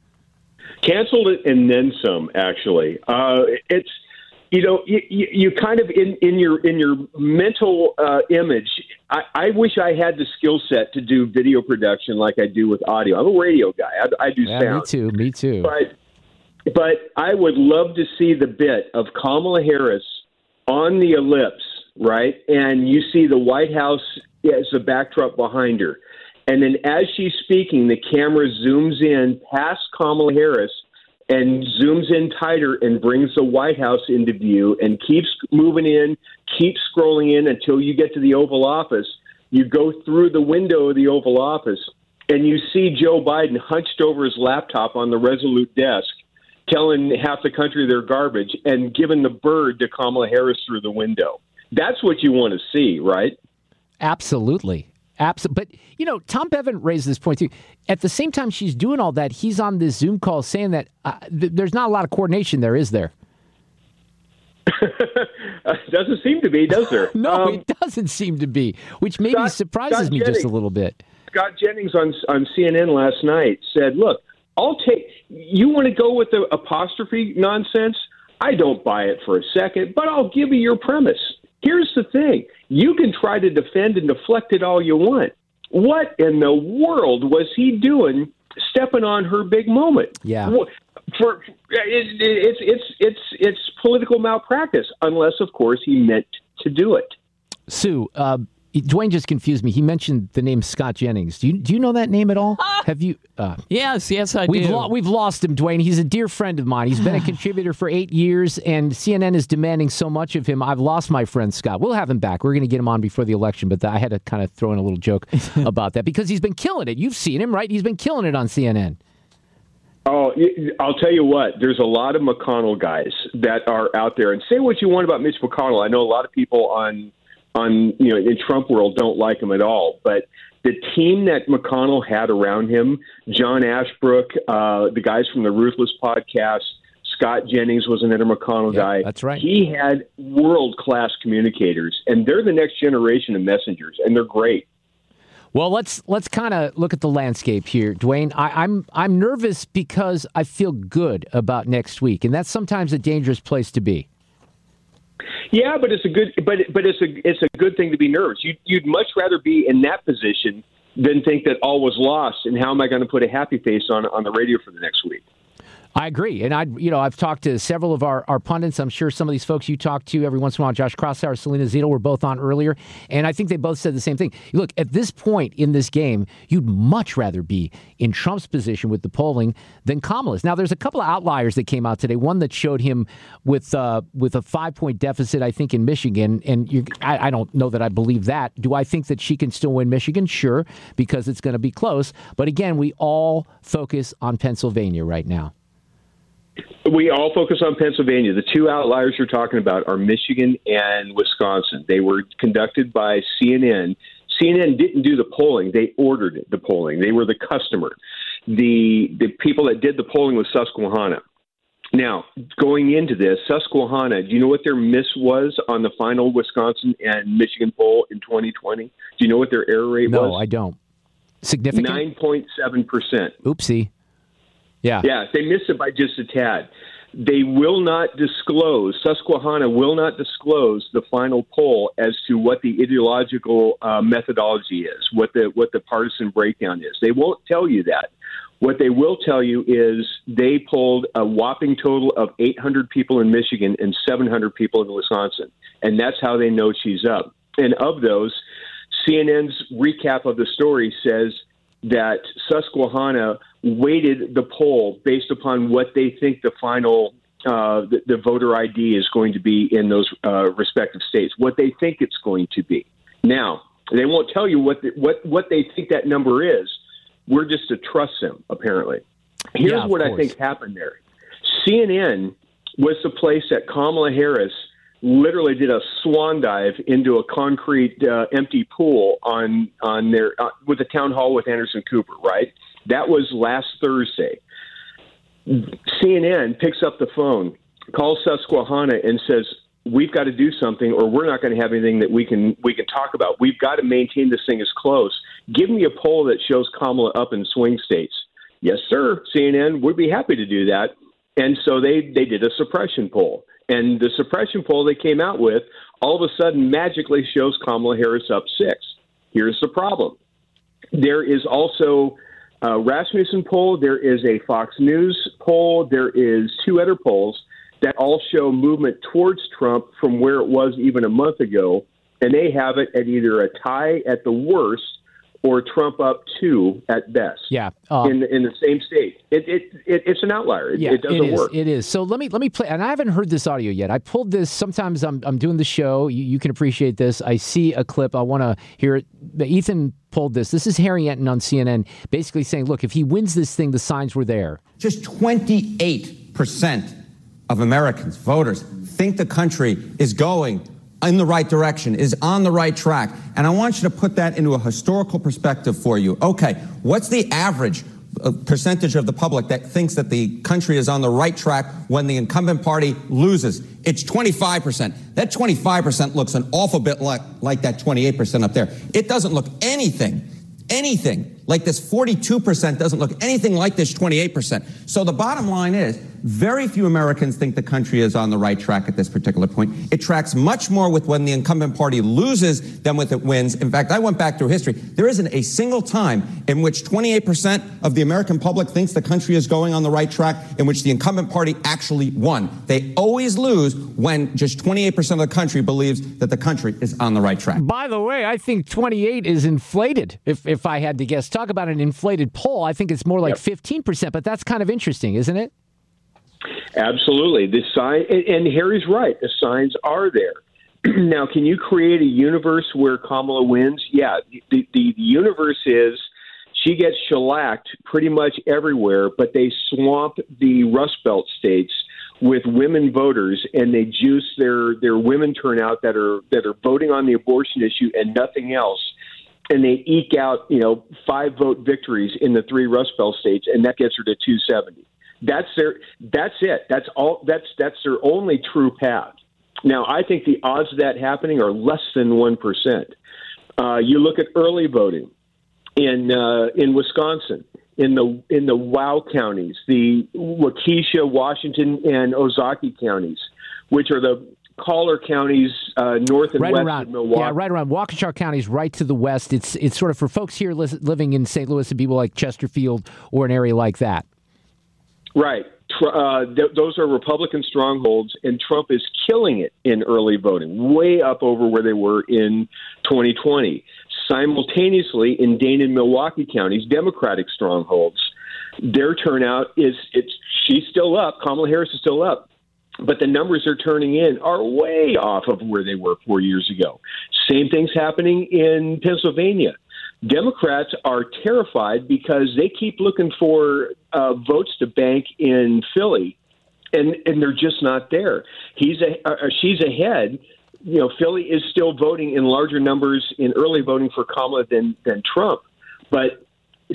Canceled it and then some, actually. Uh, it's, you know, you, you, you kind of, in, in your in your mental uh, image, I, I wish I had the skill set to do video production like I do with audio. I'm a radio guy. I, I do Yeah, sound. me too, me too. But But I would love to see the bit of Kamala Harris on the ellipse, right? And you see the White House as the backdrop behind her. And then as she's speaking, the camera zooms in past Kamala Harris and zooms in tighter and brings the White House into view and keeps moving in, keeps scrolling in until you get to the Oval Office. You go through the window of the Oval Office and you see Joe Biden hunched over his laptop on the Resolute desk, telling half the country they're garbage and giving the bird to Kamala Harris through the window. That's what you want to see, right? Absolutely. Absolutely. But, you know, Tom Bevan raised this point, too. At the same time she's doing all that, he's on this Zoom call saying that uh, th- there's not a lot of coordination there, is there? Doesn't seem to be, does there? no, Um, it doesn't seem to be, which maybe Scott- surprises Scott me just a Jennings. little bit. Scott Jennings on on C N N last night said, look, I'll take – you want to go with the apostrophe nonsense? I don't buy it for a second, but I'll give you your premise. Here's the thing. You can try to defend and deflect it all you want. What in the world was he doing stepping on her big moment? Yeah. Wha- For it, it's it's it's it's political malpractice, unless of course he meant to do it. Sue, uh, Dwayne just confused me. He mentioned the name Scott Jennings. Do you do you know that name at all? Have you? Uh, yes, yes, I we've do. Lo- we've lost him, Dwayne. He's a dear friend of mine. He's been a contributor for eight years, and C N N is demanding so much of him. I've lost my friend Scott. We'll have him back. We're going to get him on before the election, but I had to kind of throw in a little joke about that because he's been killing it. You've seen him, right? He's been killing it on C N N. Oh, I'll tell you what, there's a lot of McConnell guys that are out there. And say what you want about Mitch McConnell. I know a lot of people on, on you know, in Trump world don't like him at all. But the team that McConnell had around him, John Ashbrook, uh, the guys from the Ruthless podcast, Scott Jennings was another McConnell yeah, guy. That's right. He had world-class communicators, and they're the next generation of messengers, and they're great. Well, let's let's kind of look at the landscape here, Dwayne. I, I'm I'm nervous because I feel good about next week, and that's sometimes a dangerous place to be. Yeah, but it's a good, but but it's a it's a good thing to be nervous. You you'd much rather be in that position than think that all was lost. And how am I going to put a happy face on on the radio for the next week? I agree. And I, you know, I've talked to several of our, our pundits. I'm sure some of these folks you talk to every once in a while, Josh Crosshauer, Selena Zito, were both on earlier. And I think they both said the same thing. Look, at this point in this game, you'd much rather be in Trump's position with the polling than Kamala's. Now, there's a couple of outliers that came out today. One that showed him with uh, with a five-point deficit, I think, in Michigan. And you, I, I don't know that I believe that. Do I think that she can still win Michigan? Sure, because it's going to be close. But again, we all focus on Pennsylvania right now. We all focus on Pennsylvania. The two outliers you're talking about are Michigan and Wisconsin. They were conducted by C N N. C N N didn't do the polling. They ordered the polling. They were the customer. The the people that did the polling was Susquehanna. Now, going into this, Susquehanna, do you know what their miss was on the final Wisconsin and Michigan poll in twenty twenty? Do you know what their error rate no, was? No, I don't. Significant? nine point seven percent. Oopsie. Yeah. Yeah, they missed it by just a tad. They will not disclose, Susquehanna will not disclose the final poll as to what the ideological uh, methodology is, what the what the partisan breakdown is. They won't tell you that. What they will tell you is they polled a whopping total of eight hundred people in Michigan and seven hundred people in Wisconsin, and that's how they know she's up. And of those, C N N's recap of the story says that Susquehanna weighted the poll based upon what they think the final uh, the, the voter I D is going to be in those uh, respective states, what they think it's going to be. Now, they won't tell you what the, what what they think that number is. We're just to trust them, apparently. Here's yeah, what course. I think happened there. C N N was the place that Kamala Harris literally did a swan dive into a concrete uh, empty pool on on their uh, with the town hall with Anderson Cooper, right? That was last Thursday. C N N picks up the phone, calls Susquehanna, and says, "We've got to do something, or we're not going to have anything that we can we can talk about. We've got to maintain this thing as close. Give me a poll that shows Kamala up in swing states." Yes, sir. C N N would be happy to do that, and so they they did a suppression poll, and the suppression poll they came out with all of a sudden magically shows Kamala Harris up six. Here's the problem: there is also a Rasmussen poll, there is a Fox News poll, there is two other polls that all show movement towards Trump from where it was even a month ago, and they have it at either a tie at the worst or Trump up two at best. Yeah, um, in in the same state. It, it, it it's an outlier. It, yeah, it doesn't it is, work. It is. So let me let me play. And I haven't heard this audio yet. I pulled this. Sometimes I'm I'm doing the show. You, you can appreciate this. I see a clip. I want to hear it. Ethan pulled this. This is Harry Enton on C N N, basically saying, "Look, if he wins this thing, the signs were there." Just twenty-eight percent of Americans, voters, think the country is going in the right direction, is on the right track. And I want you to put that into a historical perspective for you. Okay, what's the average uh, percentage of the public that thinks that the country is on the right track when the incumbent party loses? It's twenty-five percent. That twenty-five percent looks an awful bit like, like that twenty-eight percent up there. It doesn't look anything, anything like this forty-two percent doesn't look anything like this twenty-eight percent. So the bottom line is Very few Americans think the country is on the right track at this particular point. It tracks much more with when the incumbent party loses than with it wins. In fact, I went back through history. There isn't a single time in which twenty-eight percent of the American public thinks the country is going on the right track in which the incumbent party actually won. They always lose when just twenty-eight percent of the country believes that the country is on the right track. By the way, I think twenty-eight is inflated, if if I had to guess. Talk about an inflated poll. I think it's more like yep. fifteen percent, but that's kind of interesting, isn't it? Absolutely. The sign, and, and Harry's right. The signs are there. Now, can you create a universe where Kamala wins? Yeah. The, the, the universe is she gets shellacked pretty much everywhere, but they swamp the Rust Belt states with women voters, and they juice their, their women turnout that are that are voting on the abortion issue and nothing else. And they eke out, you know, five vote victories in the three Rust Belt states, and that gets her to two seventy. That's their. That's it. That's all. That's that's their only true path. Now, I think the odds of that happening are less than one percent. Uh, you look at early voting in uh, in Wisconsin, in the in the WOW counties, the Waukesha, Washington, and Ozaukee counties, which are the caller counties uh, north and right west around, of Milwaukee. Yeah, right around Waukesha County is right to the west. It's it's sort of for folks here li- living in Saint Louis and people like Chesterfield or an area like that. Right. Uh, th- those are Republican strongholds, and Trump is killing it in early voting, way up over where they were in twenty twenty. Simultaneously, in Dane and Milwaukee counties, Democratic strongholds, their turnout is it's she's still up. Kamala Harris is still up. But the numbers they're turning in are way off of where they were four years ago. Same thing's happening in Pennsylvania. Democrats are terrified because they keep looking for uh, votes to bank in Philly, and, and they're just not there. He's a, uh, she's ahead. You know, Philly is still voting in larger numbers in early voting for Kamala than, than Trump. But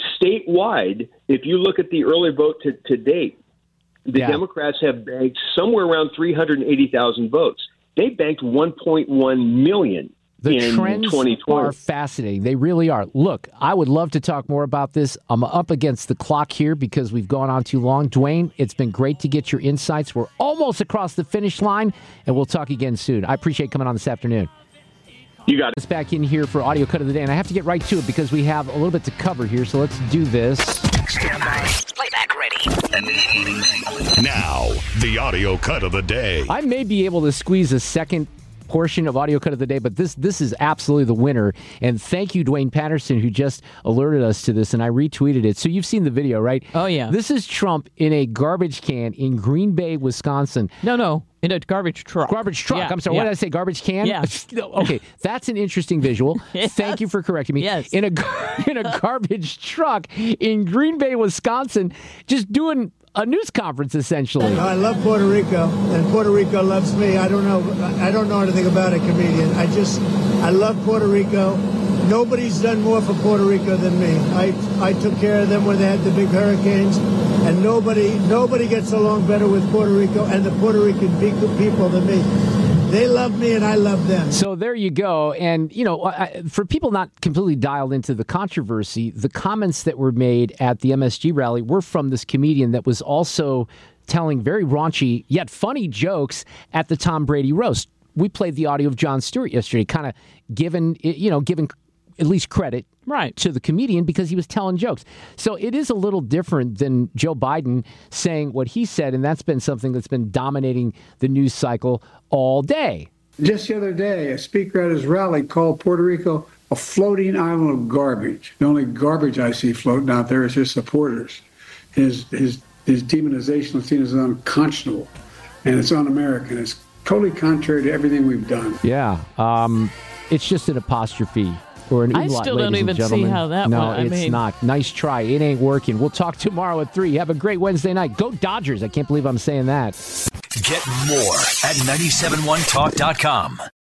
statewide, if you look at the early vote to, to date, the yeah. Democrats have banked somewhere around three hundred eighty thousand votes. They banked one point one million. The in trends twenty twenty. Are fascinating. They really are. Look, I would love to talk more about this. I'm up against the clock here because we've gone on too long. Dwayne, it's been great to get your insights. We're almost across the finish line, and we'll talk again soon. I appreciate coming on this afternoon. You got it. Let's back in here for Audio Cut of the Day, and I have to get right to it because we have a little bit to cover here, so let's do this. Stand by. Playback ready. Now, the Audio Cut of the Day. I may be able to squeeze a second portion of Audio Cut of the Day, but this this is absolutely the winner. And thank you, Dwayne Patterson, who just alerted us to this, and I retweeted it. So you've seen the video, right? Oh, yeah. This is Trump in a garbage can in Green Bay, Wisconsin. No, no, in a garbage truck. Garbage truck. Yeah, I'm sorry, yeah. what did I say? Garbage can? Yeah. Okay, that's an interesting visual. Yes. Thank you for correcting me. Yes. In a, in a garbage truck in Green Bay, Wisconsin, just doing a news conference, essentially. I love Puerto Rico, and Puerto Rico loves me. I don't know. I don't know anything about a comedian. I just, I love Puerto Rico. Nobody's done more for Puerto Rico than me. I, I took care of them when they had the big hurricanes, and nobody, nobody gets along better with Puerto Rico and the Puerto Rican people than me. They love me and I love them. So there you go. And, you know, I, for people not completely dialed into the controversy, the comments that were made at the M S G rally were from this comedian that was also telling very raunchy yet funny jokes at the Tom Brady roast. We played the audio of Jon Stewart yesterday, kind of given, you know, given at least credit right to the comedian because he was telling jokes. So it is a little different than Joe Biden saying what he said, and that's been something that's been dominating the news cycle all day. Just the other day, a speaker at his rally called Puerto Rico a floating island of garbage. The only garbage I see floating out there is his supporters. His his his demonization of Latino is unconscionable, and it's un-American. It's totally contrary to everything we've done. Yeah, um, it's just an apostrophe. Or an I umlaut, still don't even see how that no, went. I it's mean... not. Nice try. It ain't working. We'll talk tomorrow at three. Have a great Wednesday night. Go Dodgers. I can't believe I'm saying that. Get more at nine seven one talk dot com.